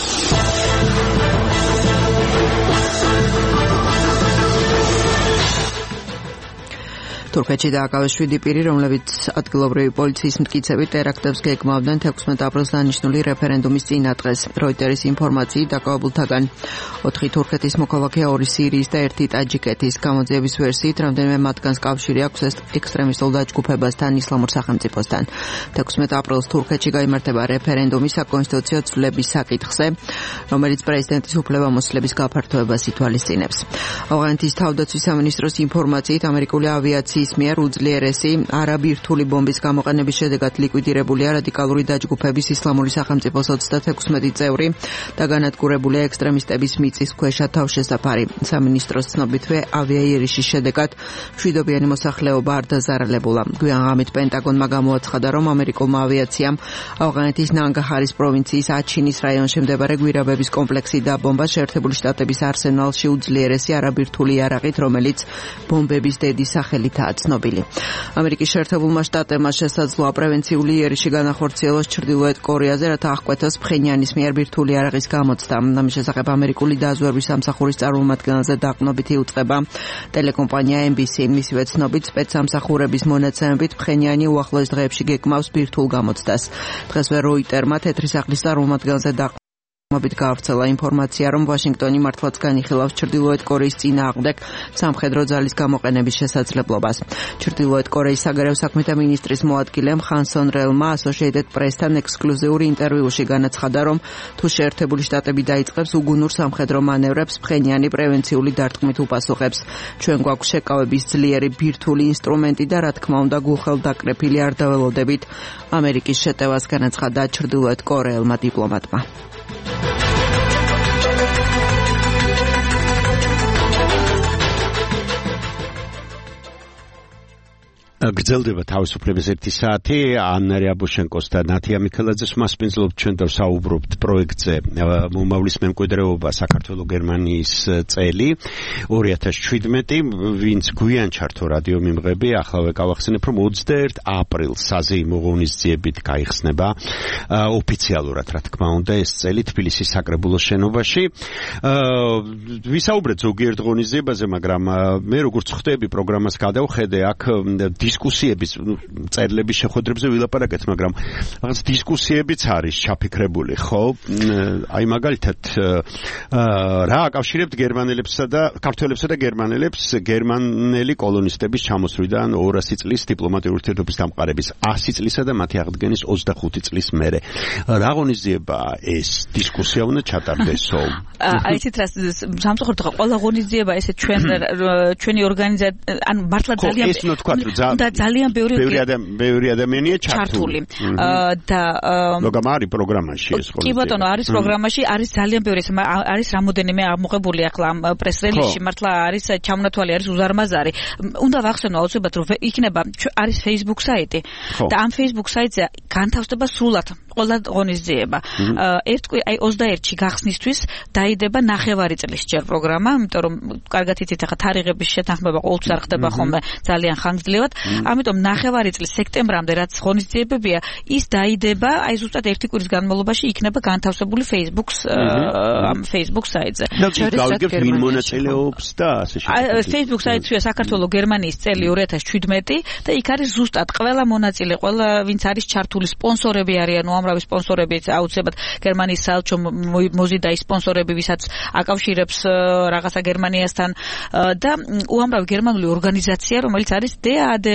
თურქეთში დააკავეს შვიდი პირი, რომლებიც ადგილობრივი პოლიციის მტკიცებით ტერაქტებს გეგმავდნენ თექვსმეტ აპრილს დანიშნული რეფერენდუმის წინადღეს. როიტერის ინფორმაციით დაკავებულთაგან ოთხი თურქეთის მოქალაქე, ორი სირიის და ერთი ტაჯიკეთის. გამოძიების ვერსიით, რამდენიმე მათგანს კავშირი აქვს ექსტრემისტულ დაჯგუფებასთან, ისლამურ სახელმწიფოსთან. თექვსმეტ აპრილს თურქეთში გაიმართება რეფერენდუმი საკონსტიტუციო ცვლილების საკითხზე, რომელიც პრეზიდენტის უფლებამოსილების გაფართოებას ითვალისწინებს. ავღანეთის თავდაცვის სამინისტროს ინფორმაციით, ამერიკული ავიაცია პოლიციის მიერ უძლიერესი არაბირთული ბომბის გამოყენების შედეგად ლიკვიდირებულია რადიკალური დაჯგუფების ისლამური სახელმწიფოს ოცდათექვსმეტი წევრი და განადგურებულია ექსტრემისტების მიწისქვეშა თავშესაფარი. სამინისტროს ცნობითვე ავიაიერიშის შედეგად მშვიდობიანი მოსახლეობა არ დაზარალებულა. გვიან ღამით პენტაგონმა გამოაცხადა, რომ ამერიკულმა ავიაციამ ავღანეთის ნანგაჰარის პროვინციის აჩინის რაიონში მდებარე გვირაბების კომპლექსი დაბომბა შეერთებული შტატების არსენალში უძლიერესი არაბირთული იარაღით, რომელიც ბომბების დედის სახელითაა ცნობილი. ამერიკის შეერთებულმა შტატებმა შესაძლოა პრევენციული იერიში განახორციელოს ჩრდილოეთ კორეაზე, რათა აღკვეთოს ფხენიანის მიერ ბირთვული იარაღის გამოცდა. ამის შესახებ ამერიკული დაზვერვის სამსახურის წარმომადგენელზე დაყრდნობით იუწყება ტელეკომპანია ემ ბი სი. მისივე ცნობით, სპეცსამსახურების მონაცემებით ფხენიანი უახლოეს დღეებში გეკმავს ბირთვულ გამოცდას. დღესვე როიტერმა თეთრი სახლის წარმომადგენელზე დაყრდნობით მობით გაავრცელა ინფორმაცია, რომ ვაშინგტონი მართლაც განიხილავს ჩრდილოეთ კორეის წინააღმდეგ სამხედრო ძალის გამოყენების შესაძლებლობას. ჩრდილოეთ კორეის საგარეო საქმეთა მინისტრის მოადგილე ხანსონ რელმა ასოციეიტედ პრესთან ექსკლუზიური ინტერვიუში განაცხადა, რომ თუ შეერთებული შტატები დაიწყებს უგუნურ სამხედრო მანევრებს, ფხენიანი პრევენციული დარტყმით უპასუხებს. ჩვენ გვაქვს შეკავების ძლიერი ბირთვული ინსტრუმენტი და რა თქმა უნდა გულხელდაკრეფილი არ დაველოდებით. ამერიკის შეტევას განაცხადა ჩრდილოეთ კორეელმა დიპლომატმა. გრძელდება თავისუფლების ერთი საათი. ანა რიაბუშენკოს და ნათია მიქელაძეს მასპინძლობთ ჩვენ და საუბრობთ პროექტზე მომავლის მემკვიდრეობა საქართველოს გერმანიის წელი ორი ათას შვიდმეტი. ვინც გვიან ჩართო რადიო მიმღები, ახლავე გავახსენებ, რომ ოცდაერთი აპრილს საზეიმო ღონისძიებით გაიხსნება ოფიციალურად, რა თქმა უნდა, ეს წელი თბილისის საკრებულოს შენობაში. ვისაუბრეთ ზოგიერთ ღონისძიებაზე, მაგრამ მე როგორც ხვდები პროგრამას გადავხედე, აქ დისკუსიების წერილების შეხვედრებზე ვილაპარაკეთ, მაგრამ რაღაც დისკუსიებიც არის ჩაფიქრებული, ხო? აი მაგალითად რა აკავშირებთ გერმანელებსა და ქართველებსა და გერმანელებს გერმანელი კოლონისტების ჩამოსვლიდან ორასი წლის დიპლომატიური ურთიერთობის დამყარების ასი წლისა და მათი აღდგენის ოცდახუთი წლის მერე. რა ღონისძიებაა ეს? დისკუსია უნდა ჩატარდესო. აი ისეთ რას სამწუხაროდ ყველა ღონისძიება ესე ჩვენ ჩვენი ორგანიზაცია ანუ მართლა ძალიან ეს ნუ თქვა რომ და ძალიან ბევრი ბევრი ადამიანია ჩართული. და ლოგამარი პროგრამაში ეს ხოლმე. კი ბატონო, არის პროგრამაში, არის ძალიან ბევრი, არის რამოდენიმე აღმოღებული ახლა ამ პრეს-რელიზში, მართლა არის ჩამონათვალი, არის უზარმაზარი. უნდა ვახსენო აუცილებლად, რომ იქნება არის Facebook საიტი და ამ Facebook საიტზე განთავსდება სრულად ყველა ღონისძიება. ერთ აი ოცდაერთში გახსნისთვის დაიდება ნახევარი წლის ჯერ პროგრამა, იმიტომ რომ კარგად იცით ახლა თარიღების შეთანხმება ყოველთვის არ ხდება ხოლმე ძალიან ხანგრძლივად. ამიტომ ნახევარი წლის სექტემბრამდე რაც ღონისძიებებია, ის დაიდება აი ზუსტად ერთი კვირის განმავლობაში იქნება განთავსებული Facebook-ს ამ Facebook საიტზე. გავიგებ ვინ მონაწილეობს და ასე შემდეგ. Facebook საიტია საქართველოს გერმანიის წელი ორი ათას შვიდმეტი და იქ არის ზუსტად ყველა მონაწილე, ყველა ვინც არის ჩართული, სპონსორები არიან, უამრავი სპონსორები, აუცილებლად გერმანიის საელჩო მოზიდა ის სპონსორები, ვისაც აკავშირებს რაღაცა გერმანიასთან და უამრავი გერმანული ორგანიზაცია, რომელიც არის დე ა დე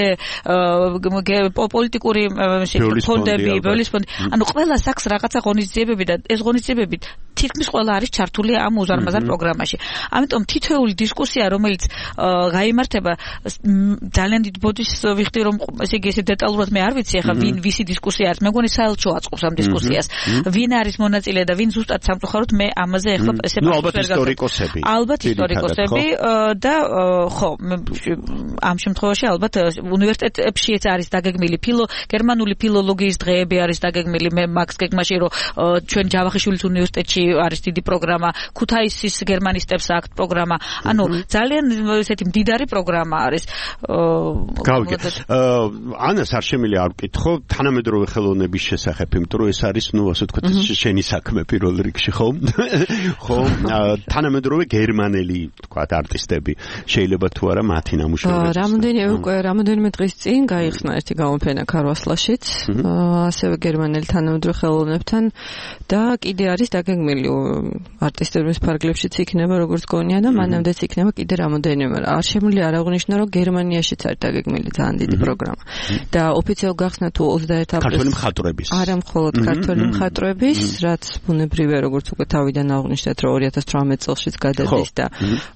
პოლიტიკური ფონდები, ბეულის ფონდი. ანუ ყველა საქს რაღაცა ღონისძიებები და ეს ღონისძიებები თითქმის ყველა არის ჩართული ამ უზარმაზარ პროგრამაში. ამიტომ თითოეული დისკუსია, რომელიც გაიმართება, ძალიან დიდ ბოდის ვიხდი, რომ ესე იგი ესე დეტალურად მე არ ვიცი ახლა ვინ ვისი დისკუსია არის. მე მგონი საელჩო აწყობს ამ დისკუსიას. ვინ არის მონაწილე და ვინ ზუსტად სამწუხაროდ მე ამაზე ახლა ესე ნუ ალბათ ისტორიკოსები. ალბათ ისტორიკოსები და ხო ამ შემთხვევაში ალბათ უნივერსიტეტებშიც არის დაგეგმილი ფილო გერმანული ფილოლოგიის დღეები არის დაგეგმილი. მე მაქს გეგმაში რომ ჩვენ ჯავახიშვილის უნივერსიტეტში არის დიდი პროგრამა, ქუთაისის გერმანისტებს აქვს პროგრამა. ანუ ძალიან ესეთი მდიდარი პროგრამა არის. გავიგე. ანას არ შემიძლია არ ვკითხო თანამედროვე ხელოვნების შესახებ, იმიტომ რომ ეს არის, ნუ ასე ვთქვათ, შენი საქმე პირველ რიგში, ხო? ხო, თანამედროვე გერმანელი, ვთქვათ, არტისტები შეიძლება თუ არა მათი ნამუშევრები. რამოდენიმე უკვე რამოდენიმე დღის წინ გაიხსნა ერთი გამოფენა ქარვასლაშიც, ასევე გერმანელი თანამედროვე ხელოვნებთან და კიდე არის დაგეგმილი დაგეგმილი არტისტების ფარგლებშიც იქნება როგორც გონია და მანამდეც იქნება კიდე რამოდენიმე. არ შემიძლია არ აღვნიშნო, რომ გერმანიაშიც არის დაგეგმილი ძალიან დიდი პროგრამა. და ოფიციალურ გახსნა თუ ოცდაერთი აპრილს ქართველი მხატვრების. არა მხოლოდ ქართველი მხატვრების, რაც ბუნებრივია როგორც უკვე თავიდან აღვნიშნეთ, რომ ორი ათას თვრამეტ წელშიც გადადის და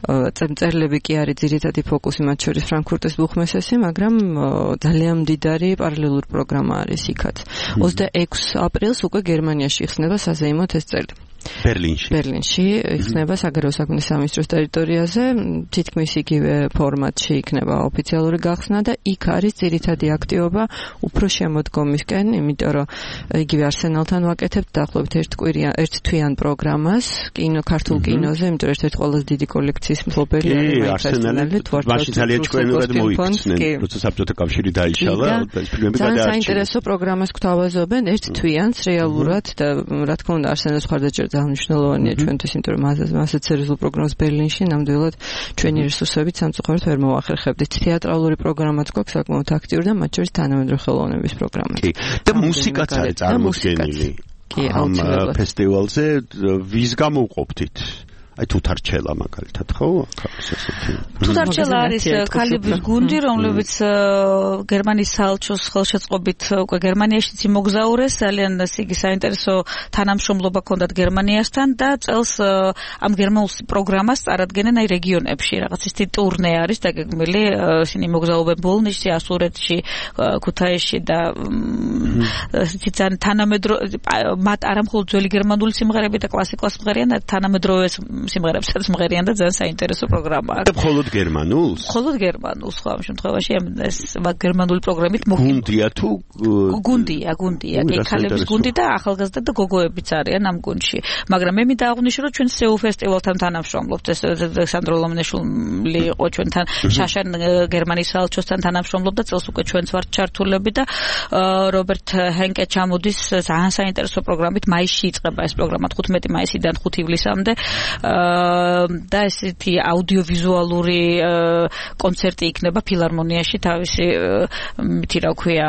წელები კი არის ძირითადი ფოკუსი მათ შორის ფრანკფურტის ბუხმესესი, მაგრამ ძალიან მდიდარი პარალელური პროგრამა არის იქაც. ოცდაექვსი აპრილს უკვე გერმანიაში იხსნება საზეიმოდ ეს წელი. ბერლინში. ბერლინში იხსნება საგარეო საქმეთა სამინისტროს ტერიტორიაზე, თითქმის იგივე ფორმატში იქნება ოფიციალური გახსნა და იქ არის ძირითადი აქტივობა უფრო შემოდგომისკენ, იმიტომ რომ იგივე არსენალთან ვაკეთებთ დაახლოებით ერთკვირიან ერთთვიან პროგრამას კინო ქართულ კინოზე, იმიტომ რომ ერთ-ერთი ყველაზე დიდი კოლექციის მფლობელი არის არსენალი. მაშინ ძალიან ჭკვიანურად მოიქცნენ, როცა საბჭოთა კავშირი დაიშალა, ეს ფილმები გადაარჩინა. ძალიან საინტერესო პროგრამას გვთავაზობენ ერთთვიანს რეალურად და რა თქმა უნდა არსენალს ხარდაჭერა ძალიან მნიშვნელოვანია ჩვენთვის, იმიტომ რომ მასეც სერიოზულ პროგრამას ბერლინში ნამდვილად ჩვენი რესურსებით სამწუხაროდ ვერ მოვახერხებდით. თეატრალური პროგრამაც გვაქვს საკმაოდ აქტიური და მათ შორის თანამედროვე ხელოვნების პროგრამა. კი. და მუსიკაც არის წარმოდგენილი. კი, აუცილებლად. ფესტივალზე ვის გამოვყოფთით? აი თუთარჩელა მაგალითად ხო? თუთარჩელა არის ქალების გუნდი, რომლებიც გერმანიის საელჩოს ხელშეწყობით უკვე გერმანიაშიც იმოგზაურეს, ძალიან სიგი საინტერესო თანამშრომლობა ჰქონდათ გერმანიასთან და წელს ამ გერმანულ პროგრამას წარადგენენ აი რეგიონებში, რაღაც ისეთი ტურნე არის დაგეგმილი, ისინი მოგზაურობენ ბოლნისში, ასურეთში, ქუთაისში და ისეთი ძალიან თანამედროვე მათ არა მხოლოდ ძველი გერმანული სიმღერები და კლასიკურ სიმღერიან, თანამედროვე სიმღერებსაც მღერიან და ძალიან საინტერესო პროგრამაა. და მხოლოდ გერმანულს? მხოლოდ გერმანულს, ხო, ამ შემთხვევაში ეს გერმანული პროგრამით მოხდა. გუნდია თუ გუნდია, გუნდია, კი, ქალების გუნდი და ახალგაზრდა და გოგოებიც არიან ამ გუნდში. მაგრამ მე მინდა აღვნიშნო, რომ ჩვენ სეულ ფესტივალთან თანამშრომლობთ. ეს ალექსანდრო ლომნეშვილი იყო ჩვენთან, შაშან გერმანიის საელჩოსთან თანამშრომლობდა, წელს უკვე ჩვენც ვართ ჩართულები და რობერტ ჰენკე ჩამოდის ძალიან საინტერესო პროგრამით. მაისში იწყება ეს პროგრამა თხუთმეტი მაისიდან ხუთი ივლისამდე. და ესეთი აუდიოვიზუალური კონცერტი იქნება ფილარმონიაში თავისი მითი რა ქვია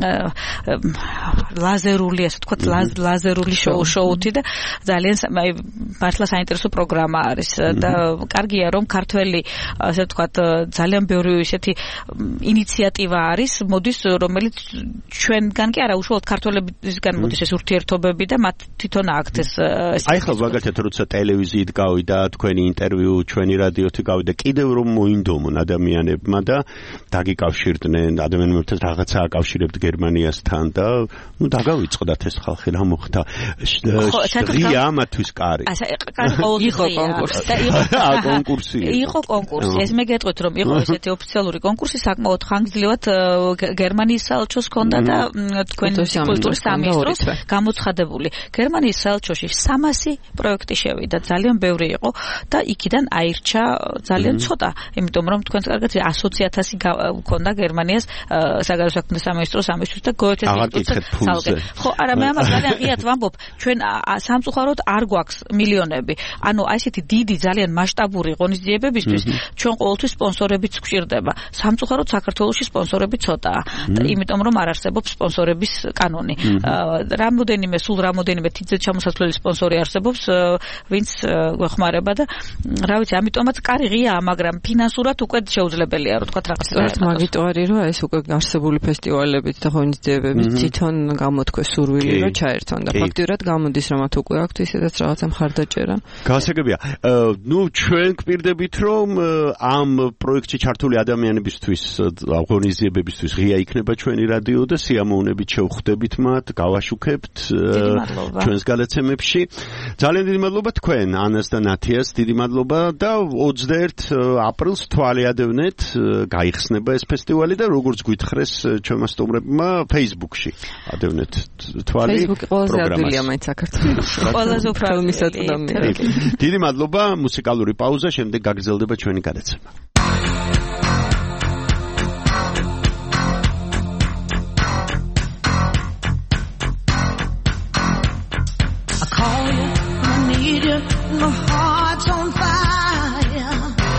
ლაზერული ასე თქვა ლაზერული შოუთი და ძალიან მართლა საინტერესო პროგრამა არის და კარგია რომ ქართველი ასე თქვა ძალიან ბევრი ესეთი ინიციატივა არის მოდის რომელიც ჩვენგან კი არა უშუალოდ ქართველებისგან მოდის ეს ურთიერთობები და მათ თვითონ აქვთ ეს აი ხო მაგალითად როცა ტელევიზიით გავიდა თქვენი ინტერვიუ ჩვენი რადიოთი გავიდა კიდევ რომ მოინდომონ ადამიანებმა და დაგიკავშირდნენ ადამიანებთან რაღაცა აკავშირებთ გერმანიასთან და ნუ დაგავიწყდათ ეს ხალხი რა მოხდა ღია ამათვის კარი იყო კონკურსი და იყო კონკურსი იყო კონკურსი ეს მე გეტყვით რომ იყო ესეთი ოფიციალური კონკურსი საკმაოდ ხანგრძლივად გერმანიის საელჩოს ჰქონდა და თქვენ კულტურის სამინისტროს გამოცხადებული გერმანიის საელჩოში სამასი პროექტი შევიდა ძალიან ბევრი იყო და იქიდან აირჩა ძალიან ცოტა, იმიტომ რომ თქვენს კარგად ასოცი ათასი გქონდა გერმანიას საგარეო საქმეთა სამინისტროს ამისთვის და გოეთეს ინსტიტუტზე. ხო, არა მე ამას ძალიან ღიად ვამბობ, ჩვენ სამწუხაროდ არ გვაქვს მილიონები. ანუ აი ესეთი დიდი ძალიან მასშტაბური ღონისძიებებისთვის ჩვენ ყოველთვის სპონსორებიც გვჭირდება. სამწუხაროდ საქართველოში სპონსორები ცოტაა. იმიტომ რომ არ არსებობს სპონსორების კანონი. რამოდენიმე სულ რამოდენიმე თითზე ჩამოსასვლელი სპონსორი არსებობს, ვინც გვეხმარება და რა ვიცი, ამიტომაც კარი ღიაა, მაგრამ ფინანსურად უკვე შეუძლებელია, რომ თქვა რაღაცა. ერთ მაგიტო არის, რომ ეს უკვე არსებული ფესტივალებით და ღონისძიებებით თვითონ გამოთქვეს სურვილი, რომ ჩაერთონ და ფაქტიურად გამოდის, რომ მათ უკვე აქვთ ისედაც რაღაცა მხარდაჭერა. გასაგებია. ნუ ჩვენ გვპირდებით, რომ ამ პროექტში ჩართული ადამიანებისთვის, ღონისძიებებისთვის ღია იქნება ჩვენი რადიო და სიამოვნებით შევხვდებით მათ, გავაშუქებთ ჩვენს გადაცემებში. ძალიან დიდი მადლობა თქვენ ანას და ნათიას, დიდი მადლობა და ოცდაერთი აპრილს თვალი ადევნეთ, გაიხსნება ეს ფესტივალი და როგორც გვითხრეს ჩვენმა სტუმრებმა Facebook-ში ადევნეთ თვალი. Facebook-ი ყველაზე ადვილია მაინც საქართველოში. ყველაზე უფრო მისაწვდომია. დიდი მადლობა, მუსიკალური პაუზა, შემდეგ გაგრძელდება ჩვენი გადაცემა. My heart's on fire.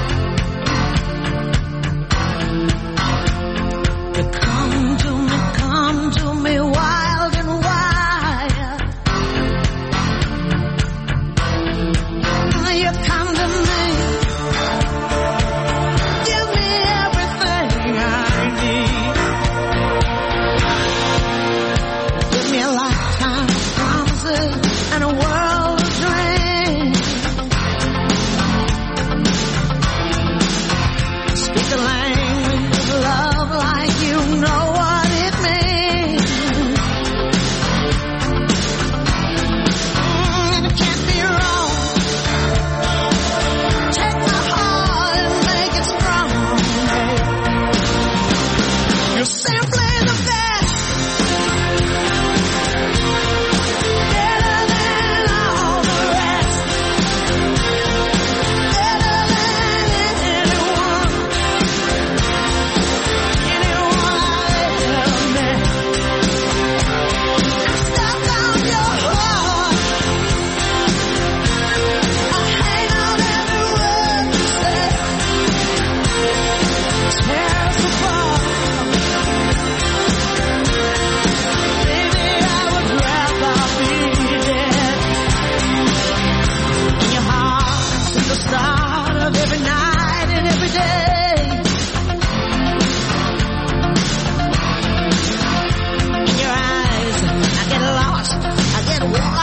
You come to me, come to me wild and wild.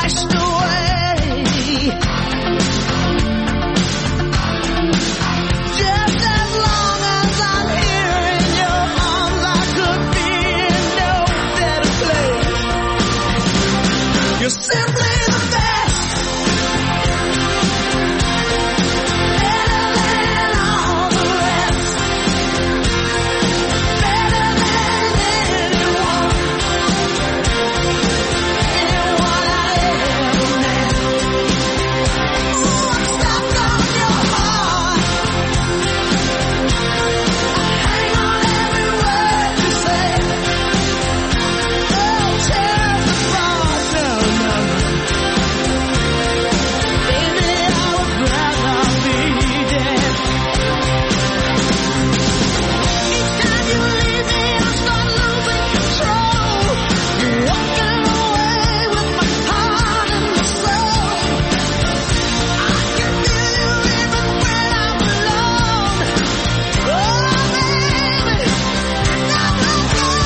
washed away. Just as long as I'm here in your arms, I could be in no better place. You're simply the best. Better than all the rest. Better than anyone. Anyone I ever met. Ooh, I'm stuck on your heart. I hang on every word you say. Oh, tear us apart. No, no, no. Baby, I would rather be dead. Each time you leave me, I start losing control. Walking away with my heart and my soul. I can feel you even when I'm alone. Oh, baby, I'm not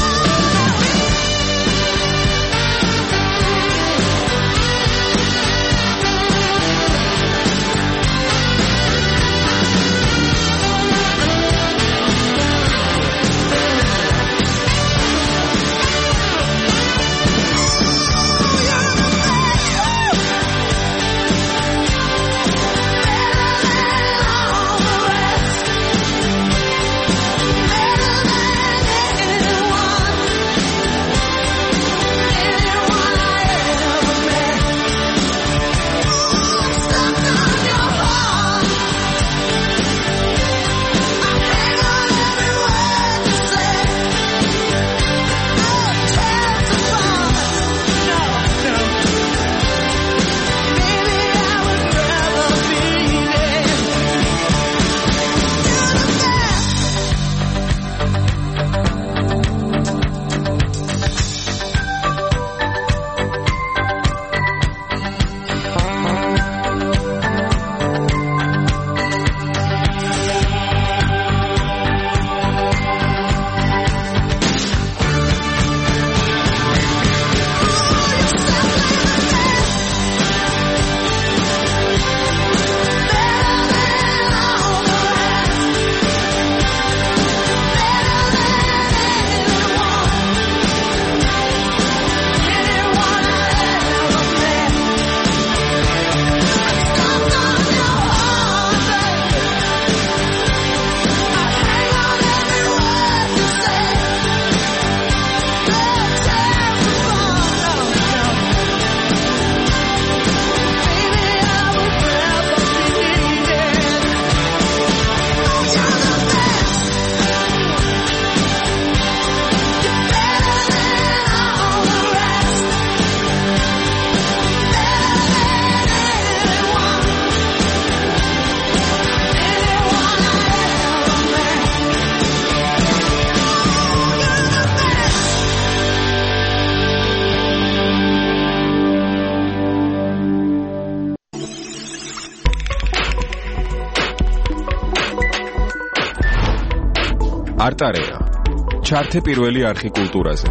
არტარეა. ჩართე პირველი არხი კულტურაზე.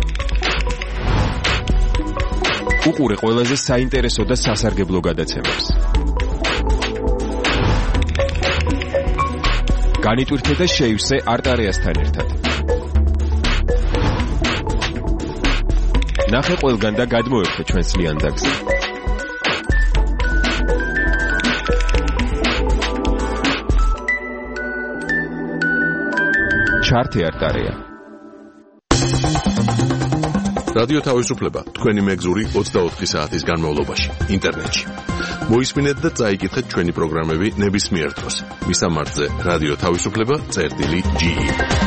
უყურე ყველაზე საინტერესო და სასარგებლო გადაცემებს. განიტვირთე და შეივსე არტარეასთან ერთად. ნახე ყველგან და გადმოერთე ჩვენს ლიანდაგზე. ჩართე არტარეა. რადიო თავისუფლება თქვენი მეგზური ოცდაოთხი საათის განმავლობაში ინტერნეტში. მოისმინეთ და წაიკითხეთ ჩვენი პროგრამები ნებისმიერ დროს. მისამართზე რადიო თავისუფლება წერტილი ჯი ი.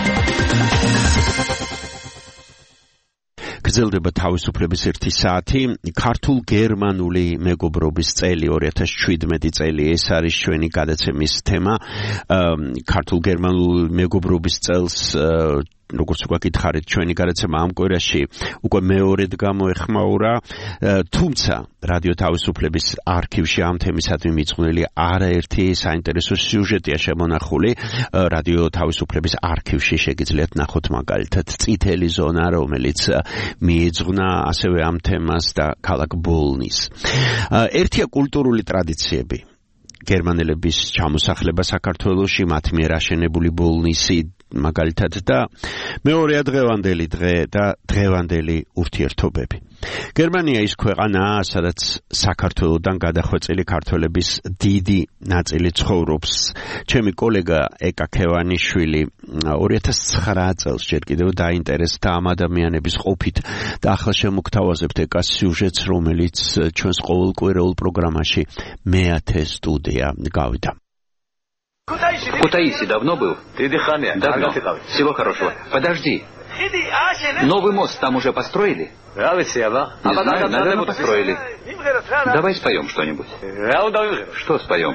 გრძელდება თავისუფლების ერთი საათი. ქართულ-გერმანული მეგობრობის წელი ორი ათას შვიდმეტი წელი ეს არის ჩვენი გადაცემის თემა. ქართულ-გერმანული მეგობრობის წელს როგორც უკვე გითხარით, ჩვენი გადაცემა ამ კვირაში უკვე მეორედ გამოეხმაურა, თუმცა რადიო თავისუფლების არქივში ამ თემისადმი მიძღვნილი არაერთი საინტერესო სიუჟეტია შემონახული. რადიო თავისუფლების არქივში შეგიძლიათ ნახოთ მაგალითად წითელი ზონა, რომელიც მიეძღვნა ასევე ამ თემას და ქალაქ ბოლნის. ერთია კულტურული ტრადიციები. გერმანელების ჩამოსახლება საქართველოში, მათ მიერ აშენებული ბოლნისი მაგალითად და მეორეა დღევანდელი დღე და დღევანდელი ურთიერთობები. გერმანია ის ქვეყანაა, სადაც საქართველოდან გადახვეწილი ქართველების დიდი ნაწილი ცხოვრობს. ჩემი კოლეგა ეკა ქევანიშვილი ორი ათას ცხრა წელს ჯერ კიდევ დაინტერესდა ამ ადამიანების ყოფით და ახლა შემოგთავაზებთ ეკას სიუჟეტს, რომელიც ჩვენს ყოველკვირეულ პროგრამაში მეათე სტუდია გავიდა. В Кутаиси давно был? Давно. Всего хорошего. Подожди. Новый мост там уже построили? Не знаю, наверное, построили. Давай споем что-нибудь. Что споем?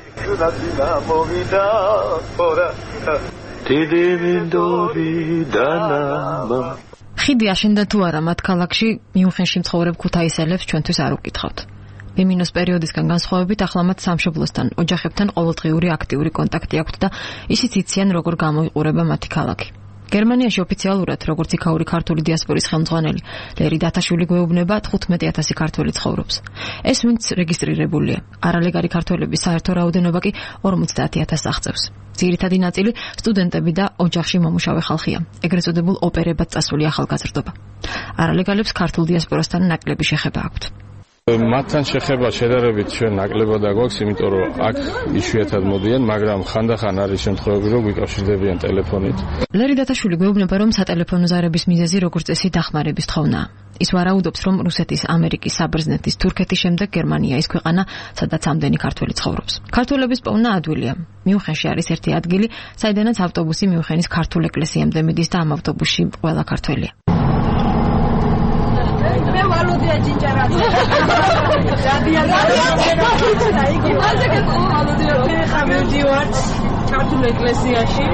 ხიდი აშენდა თუ არა მათ ქალაქში მიუნხენში მცხოვრებ ქუთაისელებს ჩვენთვის არ უკითხავთ. ბემინოს პერიოდისგან განსხვავებით ახლა მათ სამშობლოსთან, ოჯახებთან ყოველდღიური აქტიური კონტაქტი აქვთ და ისიც იციან როგორ გამოიყურება მათი ქალაქი. გერმანიაში ოფიციალურად, როგორც იქაური ქართული დიასპორის ხელმძღვანელი ლერი დათაშვილი გვეუბნება, თხუთმეტი ათასი ქართველი ცხოვრობს. ეს ვინც რეგისტრირებულია. არალეგალი ქართველების საერთო რაოდენობა კი ორმოცდაათი ათასს აღწევს. ძირითადი ნაწილი სტუდენტები და ოჯახში მომუშავე ხალხია. ეგრეთ წოდებულ ოპერებად წასული ახალგაზრდობა. არალეგალებს ქართულ დიასპორასთან ნაკლები შეხება აქვთ. მათთან შეხება შედარებით ჩვენ ნაკლებად აგვაქვს, იმიტომ რომ აქ იშვიათად მოდიან, მაგრამ ხანდახან არის შემთხვევები, რომ გვიკავშირდებიან ტელეფონით. ლერი დათაშვილი გვეუბნება, რომ სატელეფონო ზარების მიზეზი როგორც წესი დახმარების თხოვნაა. ის ვარაუდობს, რომ რუსეთის, ამერიკის, საბერძნეთის, თურქეთის შემდეგ გერმანია ის ქვეყანა, სადაც ამდენი ქართველი ცხოვრობს. ქართველების პოვნა ადვილია. მიუნხენში არის ერთი ადგილი, საიდანაც ავტობუსი მიუნხენის ქართულ ეკლესიამდე მიდის და ამ ავტობუსში ყველა ქართველია. ქართულ ეკლესიაში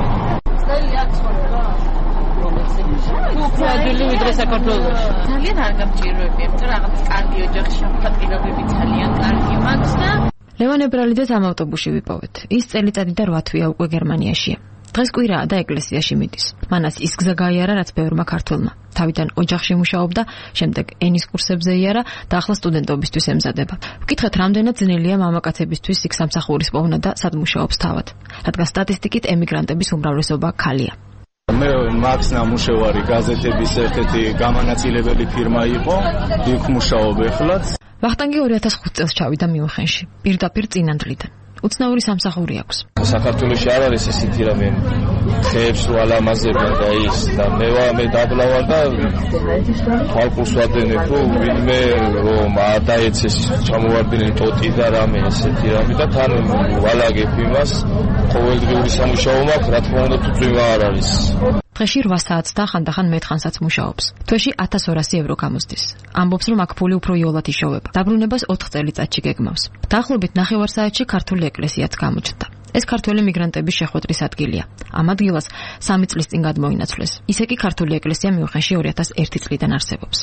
უბრალოდ ვიდრე საქართველოში. ძალიან არ გამჭირვები, იმიტომ რომ რაღაც კარგი ოჯახში შემოხატილობები ძალიან კარგი მაქვს და ლევან ებრალიძეს ამ ავტობუსში ვიპოვეთ. ის წელიწადი და რვა თვეა უკვე გერმანიაშია. დღეს კვირაა და ეკლესიაში მიდის. მანაც ის გზა გაიარა, რაც ბევრმა ქართველმა. თავიდან ოჯახში მუშაობდა, შემდეგ ენის კურსებზე იარა და ახლა სტუდენტობისთვის ემზადება. ვკითხეთ, რამდენად ძნელია მამაკაცებისთვის იქ სამსახურის პოვნა და სად მუშაობს თავად. რადგან სტატისტიკით ემიგრანტების უმრავლესობა ქალია. მე მაქს ნამუშევარი გაზეთების ერთ-ერთი გამანაწილებელი ფირმა იყო, იქ მუშაობ ეხლაც. ვახტანგი ორი ათას ხუთ წელს ჩავიდა მიუნხენში, პირდაპირ წინანდლიდან. უცნაური სამსახური აქვს. საქართველოში არ არის ესეთი რამე ხეებს ვალამაზებენ და ის და მე მე დაბლავარ და თვალყურს ვადენებ რომ ვინმე რომ არ დაეცეს ჩამოვარდნილი ტოტი და რამე ესეთი რამე და თან ვალაგებ იმას ყოველდღიური სამუშაო მაქვს, რა თქმა უნდა თუ წვიმა არ არის. დღეში რვა საათს და ხანდახან მეთხანსაც მუშაობს. თვეში ათას ორასი ევრო გამოსდის. ამბობს, რომ აქ ფული უფრო იოლად იშოვება. დაბრუნებას ოთხ წელიწადში გეგმავს. დაახლოებით ნახევარ საათში ქართული ეკლესიაც გამოჩნდა. ეს ქართველი მიგრანტების შეხვედრის ადგილია. ამ ადგილას სამი წლის წინ გადმოინაცვლეს. ისე კი ქართული ეკლესია მიუნხენში ორი ათას ერთი წლიდან არსებობს.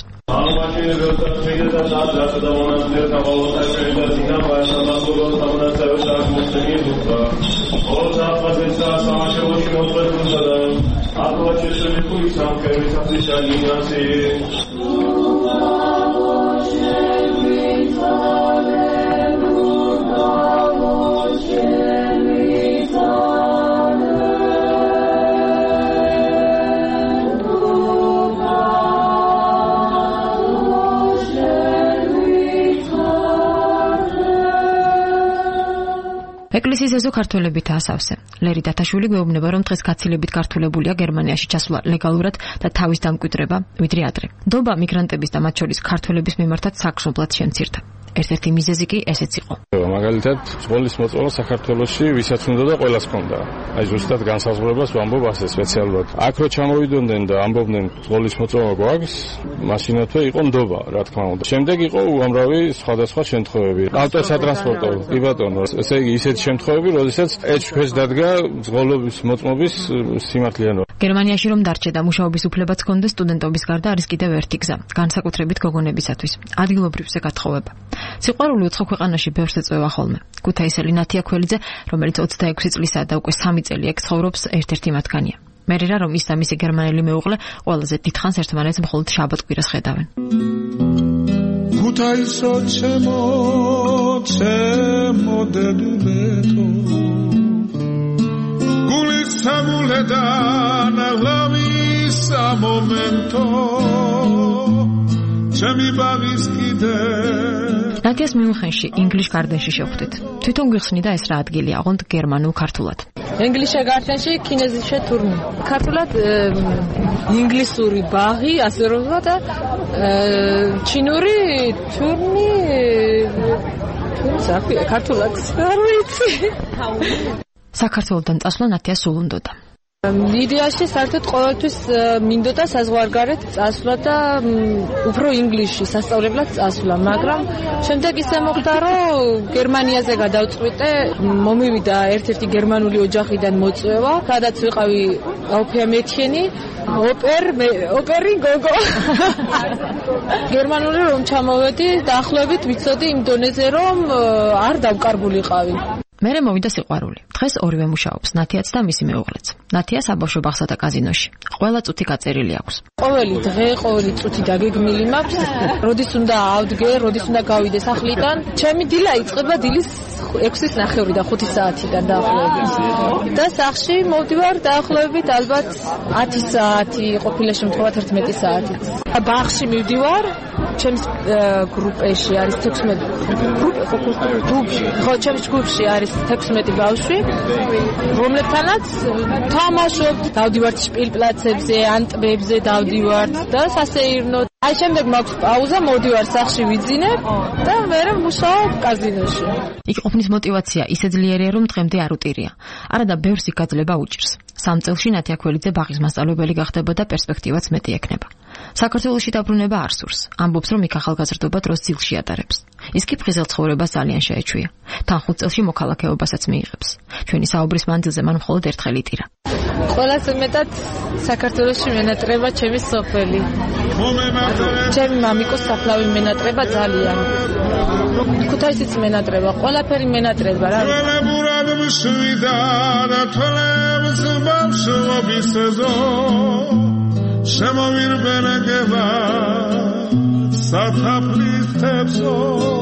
ეკლესიის ეზო ქართველებითა ასავსე. ლერი დათაშვილი გვეუბნება, რომ დღეს გაცილებით გართულებულია გერმანიაში ჩასვლა ლეგალურად და თავის დამკვიდრება, ვიდრე ადრე. ნდობა მიგრანტების და მათ შორის ქართველების მიმართაც საგრძნობლად შემცირდა. ერთ-ერთი მიზეზი კი ესეც იყო. მაგალითად, სკოლის მოწვევა საქართველოში ვისაც უნდა და ყველას ჰქონდა. აი ზუსტად განსაზღვრებას ვამბობ ასე სპეციალურად. აქ რო ჩამოვიდოდნენ და ამბობდნენ სკოლის მოწვევა გვაქვს, მაშინათვე იყო ნდობა, რა თქმა უნდა. შემდეგ იყო უამრავი სხვადასხვა შემთხვევები. ავტოსატრანსპორტო, კი ბატონო, ესე იგი ისეთი შემთხვევები, როდესაც ეჭვქვეშ დადგა სკოლების მოწმობის სიმართლიანობა. გერმანიაში რომ დარჩე და მუშაობის უფლებაც ჰქონდეს სტუდენტობის გარდა არის კიდევ ერთი გზა, განსაკუთრებით გოგონებისათვის, ადგილობრივზე გათხოვება. სიყვარული უცხო ქვეყანაში ბევრს ეწევა ხოლმე. ქუთაისელი ნათია ქველიძე, რომელიც ოცდაექვსი წლისაა და უკვე სამი წელი ეგ ცხოვრობს, ერთ-ერთი მათგანია. მერერა რომ ის და მისი გერმანელი მეუღლე ყველაზე დიდხანს ერთმანეთს მხოლოდ შაბათ-კვირას ხედავენ. ქუთაისო ჩემო, ჩემო დედულეთო Samuledan lavisa momento Chemi bagis kide ნათიას მიუნხენში ინგლიშ გარდენში შევხვდით. თვითონ გვიხსნიდა ეს რა ადგილია, ოღონდ გერმანულ ქართულად. ინგლიშე გარდენში კინეზიше თურმი. ქართულად ინგლისური ბაღი, ასე რომ ვთქვა და ჩინური თურმი თუმცა ქართულად არ ვიცი. საქართველოსთან წასვლა ნათიას სულ უნდოდა. იდეაში საერთოდ ყოველთვის მინდოდა საზღვარგარეთ წასვლა და უფრო ინგლისში სასწავლებლად წასვლა, მაგრამ შემდეგ ისე მოხდა, რომ გერმანიაზე გადავწყვიტე, მომივიდა ერთ-ერთი გერმანული ოჯახიდან მოწვევა, სადაც ვიყავი აუფია მეთიენი, ოპერ, ოპერი გოგო. გერმანული რომ ჩამოვედი, დაახლოებით ვიცოდი იმ დონეზე, რომ არ დავკარგულიყავი. მერე მოვიდა სიყვარული. დღეს ორივე მუშაობს, ნათიაც და მისი მეუღლეც. ნათია საბავშვო ბაღსა და კაზინოში. ყველა წუთი გაწერილი აქვს. ყოველი დღე, ყოველი წუთი დაგეგმილი მაქვს. როდის უნდა ავდგე, როდის უნდა გავიდე სახლიდან. ჩემი დილა იწყება დილის ექვსის ნახევრი და ხუთი საათიდან დაახლოებით. და სახლში მოვდივარ დაახლოებით ალბათ ათი საათი, ყოფილა შემთხვევით ერთმეტი საათი. ბაღში მივდივარ, ჩემს გრუპში არის თექვსმეტი გრუპში. ხო, ჩემს გრუპში არის თექვსმეტი ბავშვი, რომლებთანაც თამაშობთ, დავდივართ შპილპლაცებზე, ან ტბებზე დავდივართ და სასეირნოდ. აი შემდეგ მაქვს პაუზა, მოვდივარ სახლში ვიძინებ და მერე მუშაობ კაზინოში. იქ ყოფნის мотиваცია ისე ძლიერია, რომ დღემდე არ უტირია. არადა ბევრს იქაძლება უჭირს. სამ წელში ნათია ქველიძე ბაღის მასწავლებელი გახდება და პერსპექტივაც მეტი ექნება. საქართველოში დაბრუნება არ სურს. ამბობს, რომ იქ ახალგაზრდობა დროს ძილში ატარებს. ის კი ფხიზელ ცხოვრებას ძალიან შეეჩვია. თან ხუთ წელში მოქალაქეობასაც მიიღებს. ჩვენი საუბრის მანძილზე მან მხოლოდ ერთხელ იტირა. ყველაზე მეტად საქართველოში მენატრება ჩემი სოფელი. ჩემი მამიკოს საფლავი მენატრება ძალიან. ქუთაისიც მენატრება, ყველაფერი მენატრება რა. შემოვირბენეგება საფაფლის თებსო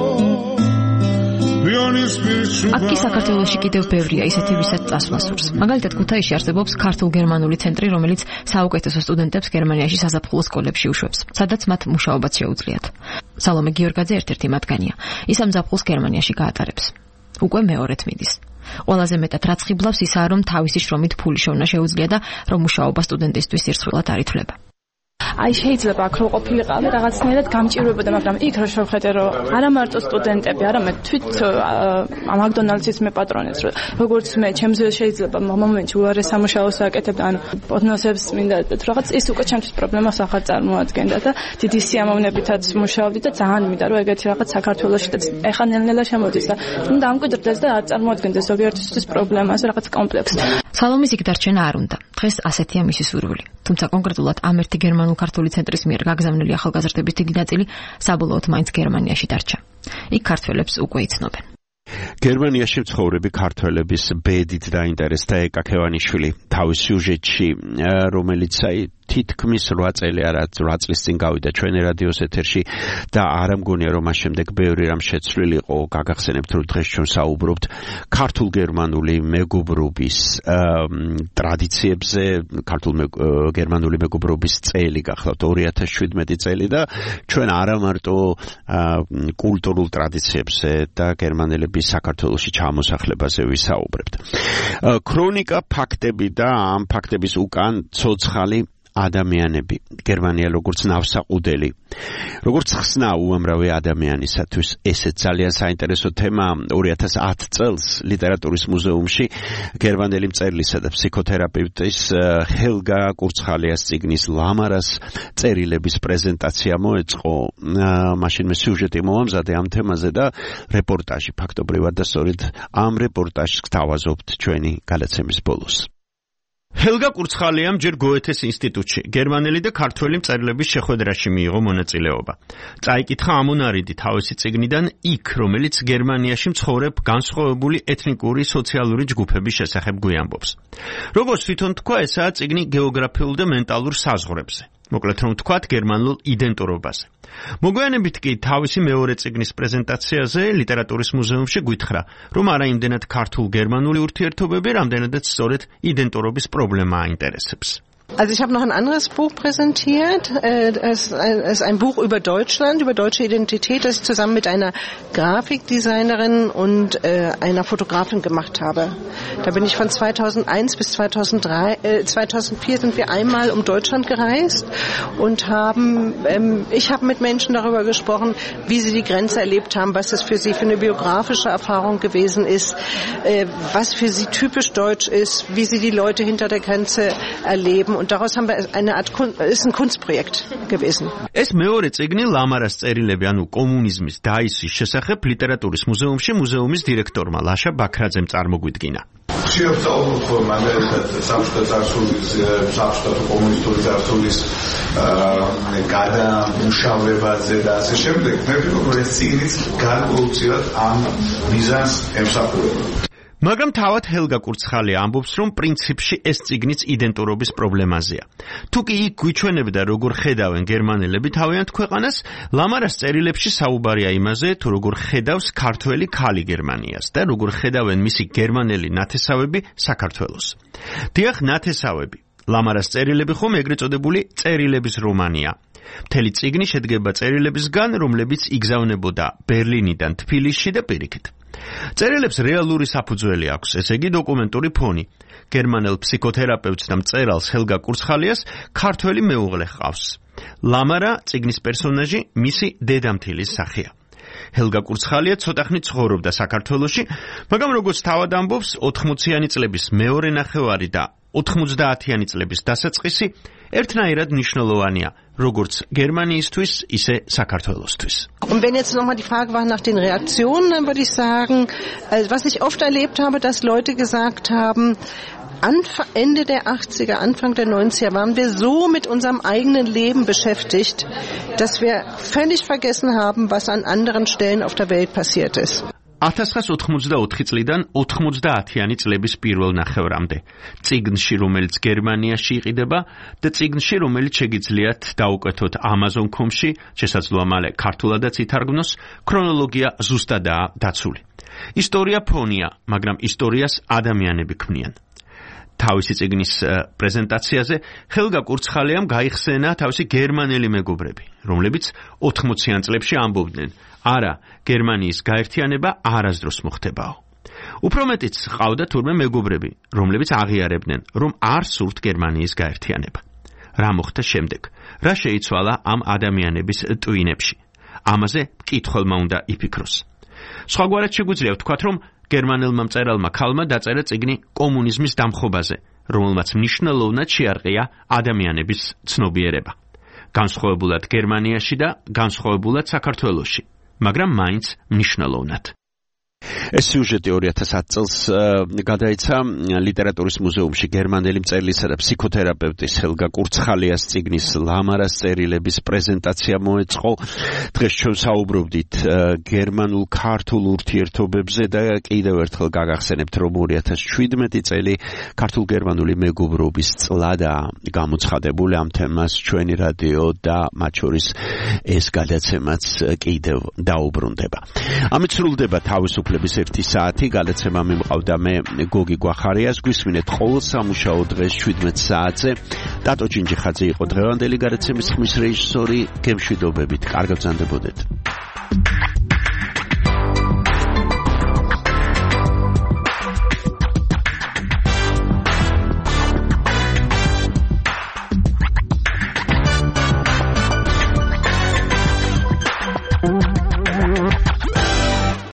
აქ საქართველოში კიდევ ბევრია ისეთი, ვისაც წასვლა სურს. მაგალითად, ქუთაისში არსებობს ქართულ-გერმანული ცენტრი, რომელიც საუკეთესო სტუდენტებს გერმანიაში საზაფხულო სკოლებში უშვებს, სადაც მათ მუშაობაც შეუძლიათ. სალომე გიორგაძე ერთ-ერთი მათგანია. ის ამ ზაფხულს გერმანიაში გაატარებს. უკვე მეორედ მიდის. ყველაზე მეტად რაც ხიბლავს ისაა, რომ თავისი შრომით ფული შოვნა შეუძლია და რომ მუშაობა სტუდენტისთვის სირცხვილად არ ითვლება. აი შეიძლება აქ რო ყოფილიყავი რაღაცნაირად გამჭირვებოდა, მაგრამ იქ რო შევხედე, რომ არა მარტო სტუდენტები, არამედ თვით მაკდონალდსის მე პატრონიც, როგორც მე ჩემზე შეიძლება მომენტში უარე სამუშაოს აკეთებდა, ან პოდნოსებს მინდა რაღაც ის უკვე ჩემთვის პრობლემას ახალ წარმოადგენდა და დიდი სიამოვნებითაც მუშაობდი და ძალიან მინდა რომ ეგეთი რაღაც საქართველოში და ეხა ნელ-ნელა შემოდის და უნდა ამკვიდრდეს და არ წარმოადგენდეს ზოგიერთისთვის პრობლემას, რაღაც კომპლექსს. სალომის იქ დარჩენა არ უნდა. დღეს ასეთია მისი სურვილი. თუმცა კონკრეტულად ამ ერთი გერმანულ-ქართული ცენტრის მიერ გაგზავნილი ახალგაზრდების დიდი ნაწილი საბოლოოდ მაინც გერმანიაში დარჩა. იქ ქართველებს უკვე იცნობენ. გერმანიაში მცხოვრები ქართველების ბედით დაინტერესდა ეკა ქევანიშვილი თავის სიუჟეტში, რომელიც აი თითქმის რვა წელი არა რვა წლის წინ გავიდა ჩვენი რადიოს ეთერში და არ ამგონია რომ მას შემდეგ ბევრი რამ შეცვლილი იყო. გაგახსენებთ რომ დღეს ჩვენ საუბრობთ ქართულ-გერმანული მეგობრობის ტრადიციებზე, ქართულ-გერმანული მეგობრობის წელი გახლავთ ორი ათას შვიდმეტი წელი და ჩვენ არა მარტო კულტურულ ტრადიციებზე და გერმანელების საქართველოში ჩამოსახლებაზე ვისაუბრებთ. ქრონიკა, ფაქტები და ამ ფაქტების უკან ცოცხალი ადამიანები. გერმანია როგორც ნავსაყუდელი, როგორც ხსნა უამრავი ადამიანისათვის. ესეც ძალიან საინტერესო თემა. ორი ათას ათი წელს ლიტერატურის მუზეუმში გერმანელი მწერლისა და ფსიქოთერაპევტის ჰელგა კურცხალიას წიგნის ლამარას წერილების პრეზენტაცია მოეწყო. მაშინ მე სიუჟეტი მოამზადე ამ თემაზე და რეპორტაჟი ფაქტობრივად და სწორედ ამ რეპორტაჟს გთავაზობთ ჩვენი გადაცემის ბოლოს. ჰელგა კურცხალიამ ჯერ გოეთეს ინსტიტუტში გერმანელი და ქართველი მწერლების შეხვედრაში მიიღო მონაწილეობა. წაიკითხა ამონარიდი თავისი წიგნიდან იქ, რომელიც გერმანიაში მცხოვრებ განსხვავებული ეთნიკური სოციალური ჯგუფების შესახებ გვიამბობს. როგორც თვითონ თქვა, ესაა წიგნი გეოგრაფიულ და მენტალურ საზღვრებზე. მოკლედ რომ ვთქვათ, გერმანულ იდენტურობაზე. მოგვიანებით კი თავისი მეორე წიგნის პრეზენტაციაზე ლიტერატურის მუზეუმში გვითხრა, რომ არა იმდენად ქართულ-გერმანული ურთიერთობები, რამდენადაც სწორედ იდენტურობის პრობლემა აინტერესებს. Also ich habe noch ein anderes Buch präsentiert. Es ist ein Buch über Deutschland, über deutsche Identität, das ich zusammen mit einer Grafikdesignerin und einer Fotografin gemacht habe. Da bin ich von zweitausendeins bis zweitausenddrei, äh, zweitausendvier sind wir einmal um Deutschland gereist und haben, ähm, ich habe mit Menschen darüber gesprochen, wie sie die Grenze erlebt haben, was das für sie für eine biografische Erfahrung gewesen ist, äh, was für sie typisch deutsch ist, wie sie die Leute hinter der Grenze erleben. Und daraus haben wir eine Art ist ein Kunstprojekt gewesen. Es მეორე წიგნი ლამარას წერილები, ანუ კომუნიზმის დაისის შესახებ ლიტერატურის მუზეუმში მუზეუმის დირექტორმა ლაშა ბაქრაძემ წარმოგვიდგინა. ხშირად ვსაუბრობთ ხოლმე ამერიკად საბჭოთა წარსულის საბჭოთა კომუნისტური წარსულის გადამუშავებაზე და ასე შემდეგ. მე ვფიქრობ, რომ ეს წიგნიც გარკვეულწილად ამ მიზანს ემსახურება. მაგრამ თავად ჰელგა კურცხალი ამბობს, რომ პრინციპში ეს წიგნიც იდენტურობის პრობლემაზეა. თუ კი იქ გვიჩვენებდა, როგორ ხედავენ გერმანელები თავიანთ ქვეყანას, ლამარას წერილებში საუბარია იმაზე, თუ როგორ ხედავს ქართველი ქალი გერმანიას და როგორ ხედავენ მისი გერმანელი ნათესავები საქართველოს. დიახ, ნათესავები. ლამარას წერილები ხომ ეგრეთ წოდებული წერილების რომანია. მთელი წიგნი შედგება წერილებისგან, რომლებიც იგზავნებოდა ბერლინიდან თბილისში და პირიქით. წერილებს რეალური საფუძველი აქვს, ესე იგი დოკუმენტური ფონი. გერმანელ ფსიქოთერაპევტს და მწერალს ჰელგა კურცხალიას ქართველი მეუღლე ჰყავს. ლამარა წიგნის პერსონაჟი მისი დედამთილის სახეა. ჰელგა კურცხალია ცოტახნით ცხოვრობდა საქართველოში, მაგრამ როგორც თავად ამბობს, ოთხმოციანი წლების მეორე ნახევარი და ოთხმოცდაათიანი წლების დასაწყისი ერთნაირად მნიშვნელოვანია, როგორც გერმანიისთვის, ისე საქართველოსთვის. Und wenn jetzt nochmal die Frage war nach den Reaktionen, dann würde ich sagen, was ich oft erlebt habe, dass Leute gesagt haben, Ende der achtziger, Anfang der neunziger waren wir so mit unserem eigenen Leben beschäftigt, dass wir völlig vergessen haben, was an anderen Stellen auf der Welt passiert ist. ათას ცხრაასი ოთხმოცდაოთხი წლიდან ოთხმოცდაათიანი წლების პირველ ნახევრამდე. წიგნში, რომელიც გერმანიაში იყიდება და წიგნში, რომელიც შეგიძლიათ დაუკეთოთ Amazon key com-ში, შესაძლოა მალე ქართულადაც ითარგმნოს, ქრონოლოგია ზუსტადაა დაცული. ისტორია ფონია, მაგრამ ისტორიას ადამიანები ქმნიან. თავისი წიგნის პრეზენტაციაზე ჰელგა კურცხალიამ გაიხსენა თავისი გერმანელი მეგობრები, რომლებიც ოთხმოციან წლებში ამბობდნენ, არა, გერმანიის გაერთიანება არასდროს მოხდებაო. უფრო მეტიც ყავდა თურმე მეგობრები, რომლებიც აღიარებდნენ, რომ არ სურთ გერმანიის გაერთიანება. რა მოხდა შემდეგ? რა შეიცვალა ამ ადამიანების ტვინებში? ამაზე მკითხველმა უნდა იფიქროს. სხვაგვარად შეგვიძლია ვთქვათ, რომ გერმანელმა მწერალმა ქალმა დაწერა წიგნი კომუნიზმის დამხობაზე, რომელმაც მნიშვნელოვნად შეარყია ადამიანების ცნობიერება. განსხვავებულად გერმანიაში და განსხვავებულად საქართველოში, მაგრამ მაინც მნიშვნელოვნად. ეს სიუჟეტი ორი ათას ათი წელს გადაიცა ლიტერატურის მუზეუმში გერმანელი მწერლისა და ფსიქოთერაპევტის ჰელგა კურცხალიას წიგნის ლამარას წერილების პრეზენტაცია მოეწყო. დღეს ჩვენ საუბრობდით გერმანულ-ქართულ ურთიერთობებზე და კიდევ ერთხელ გაგახსენებთ, რომ ორი ათას შვიდმეტი წელი ქართულ-გერმანული მეგობრობის წლადაა გამოცხადებული. ამ თემას ჩვენი რადიო და მათ შორის ეს გადაცემაც კიდევ დაუბრუნდება. ამით სრულდება თავისუფლების ერთი საათი. გადაცემა მიმყავდა მე გოგი გვახარიას. გვისმინეთ ყოველ სამუშაო დღეს შვიდმეტ საათზე. დატო ჯინჯიხაძე იყო დღევანდელი გადაცემის ხმის რეჟისორი. გემშვიდობებით, კარგად გრძანდებოდეთ.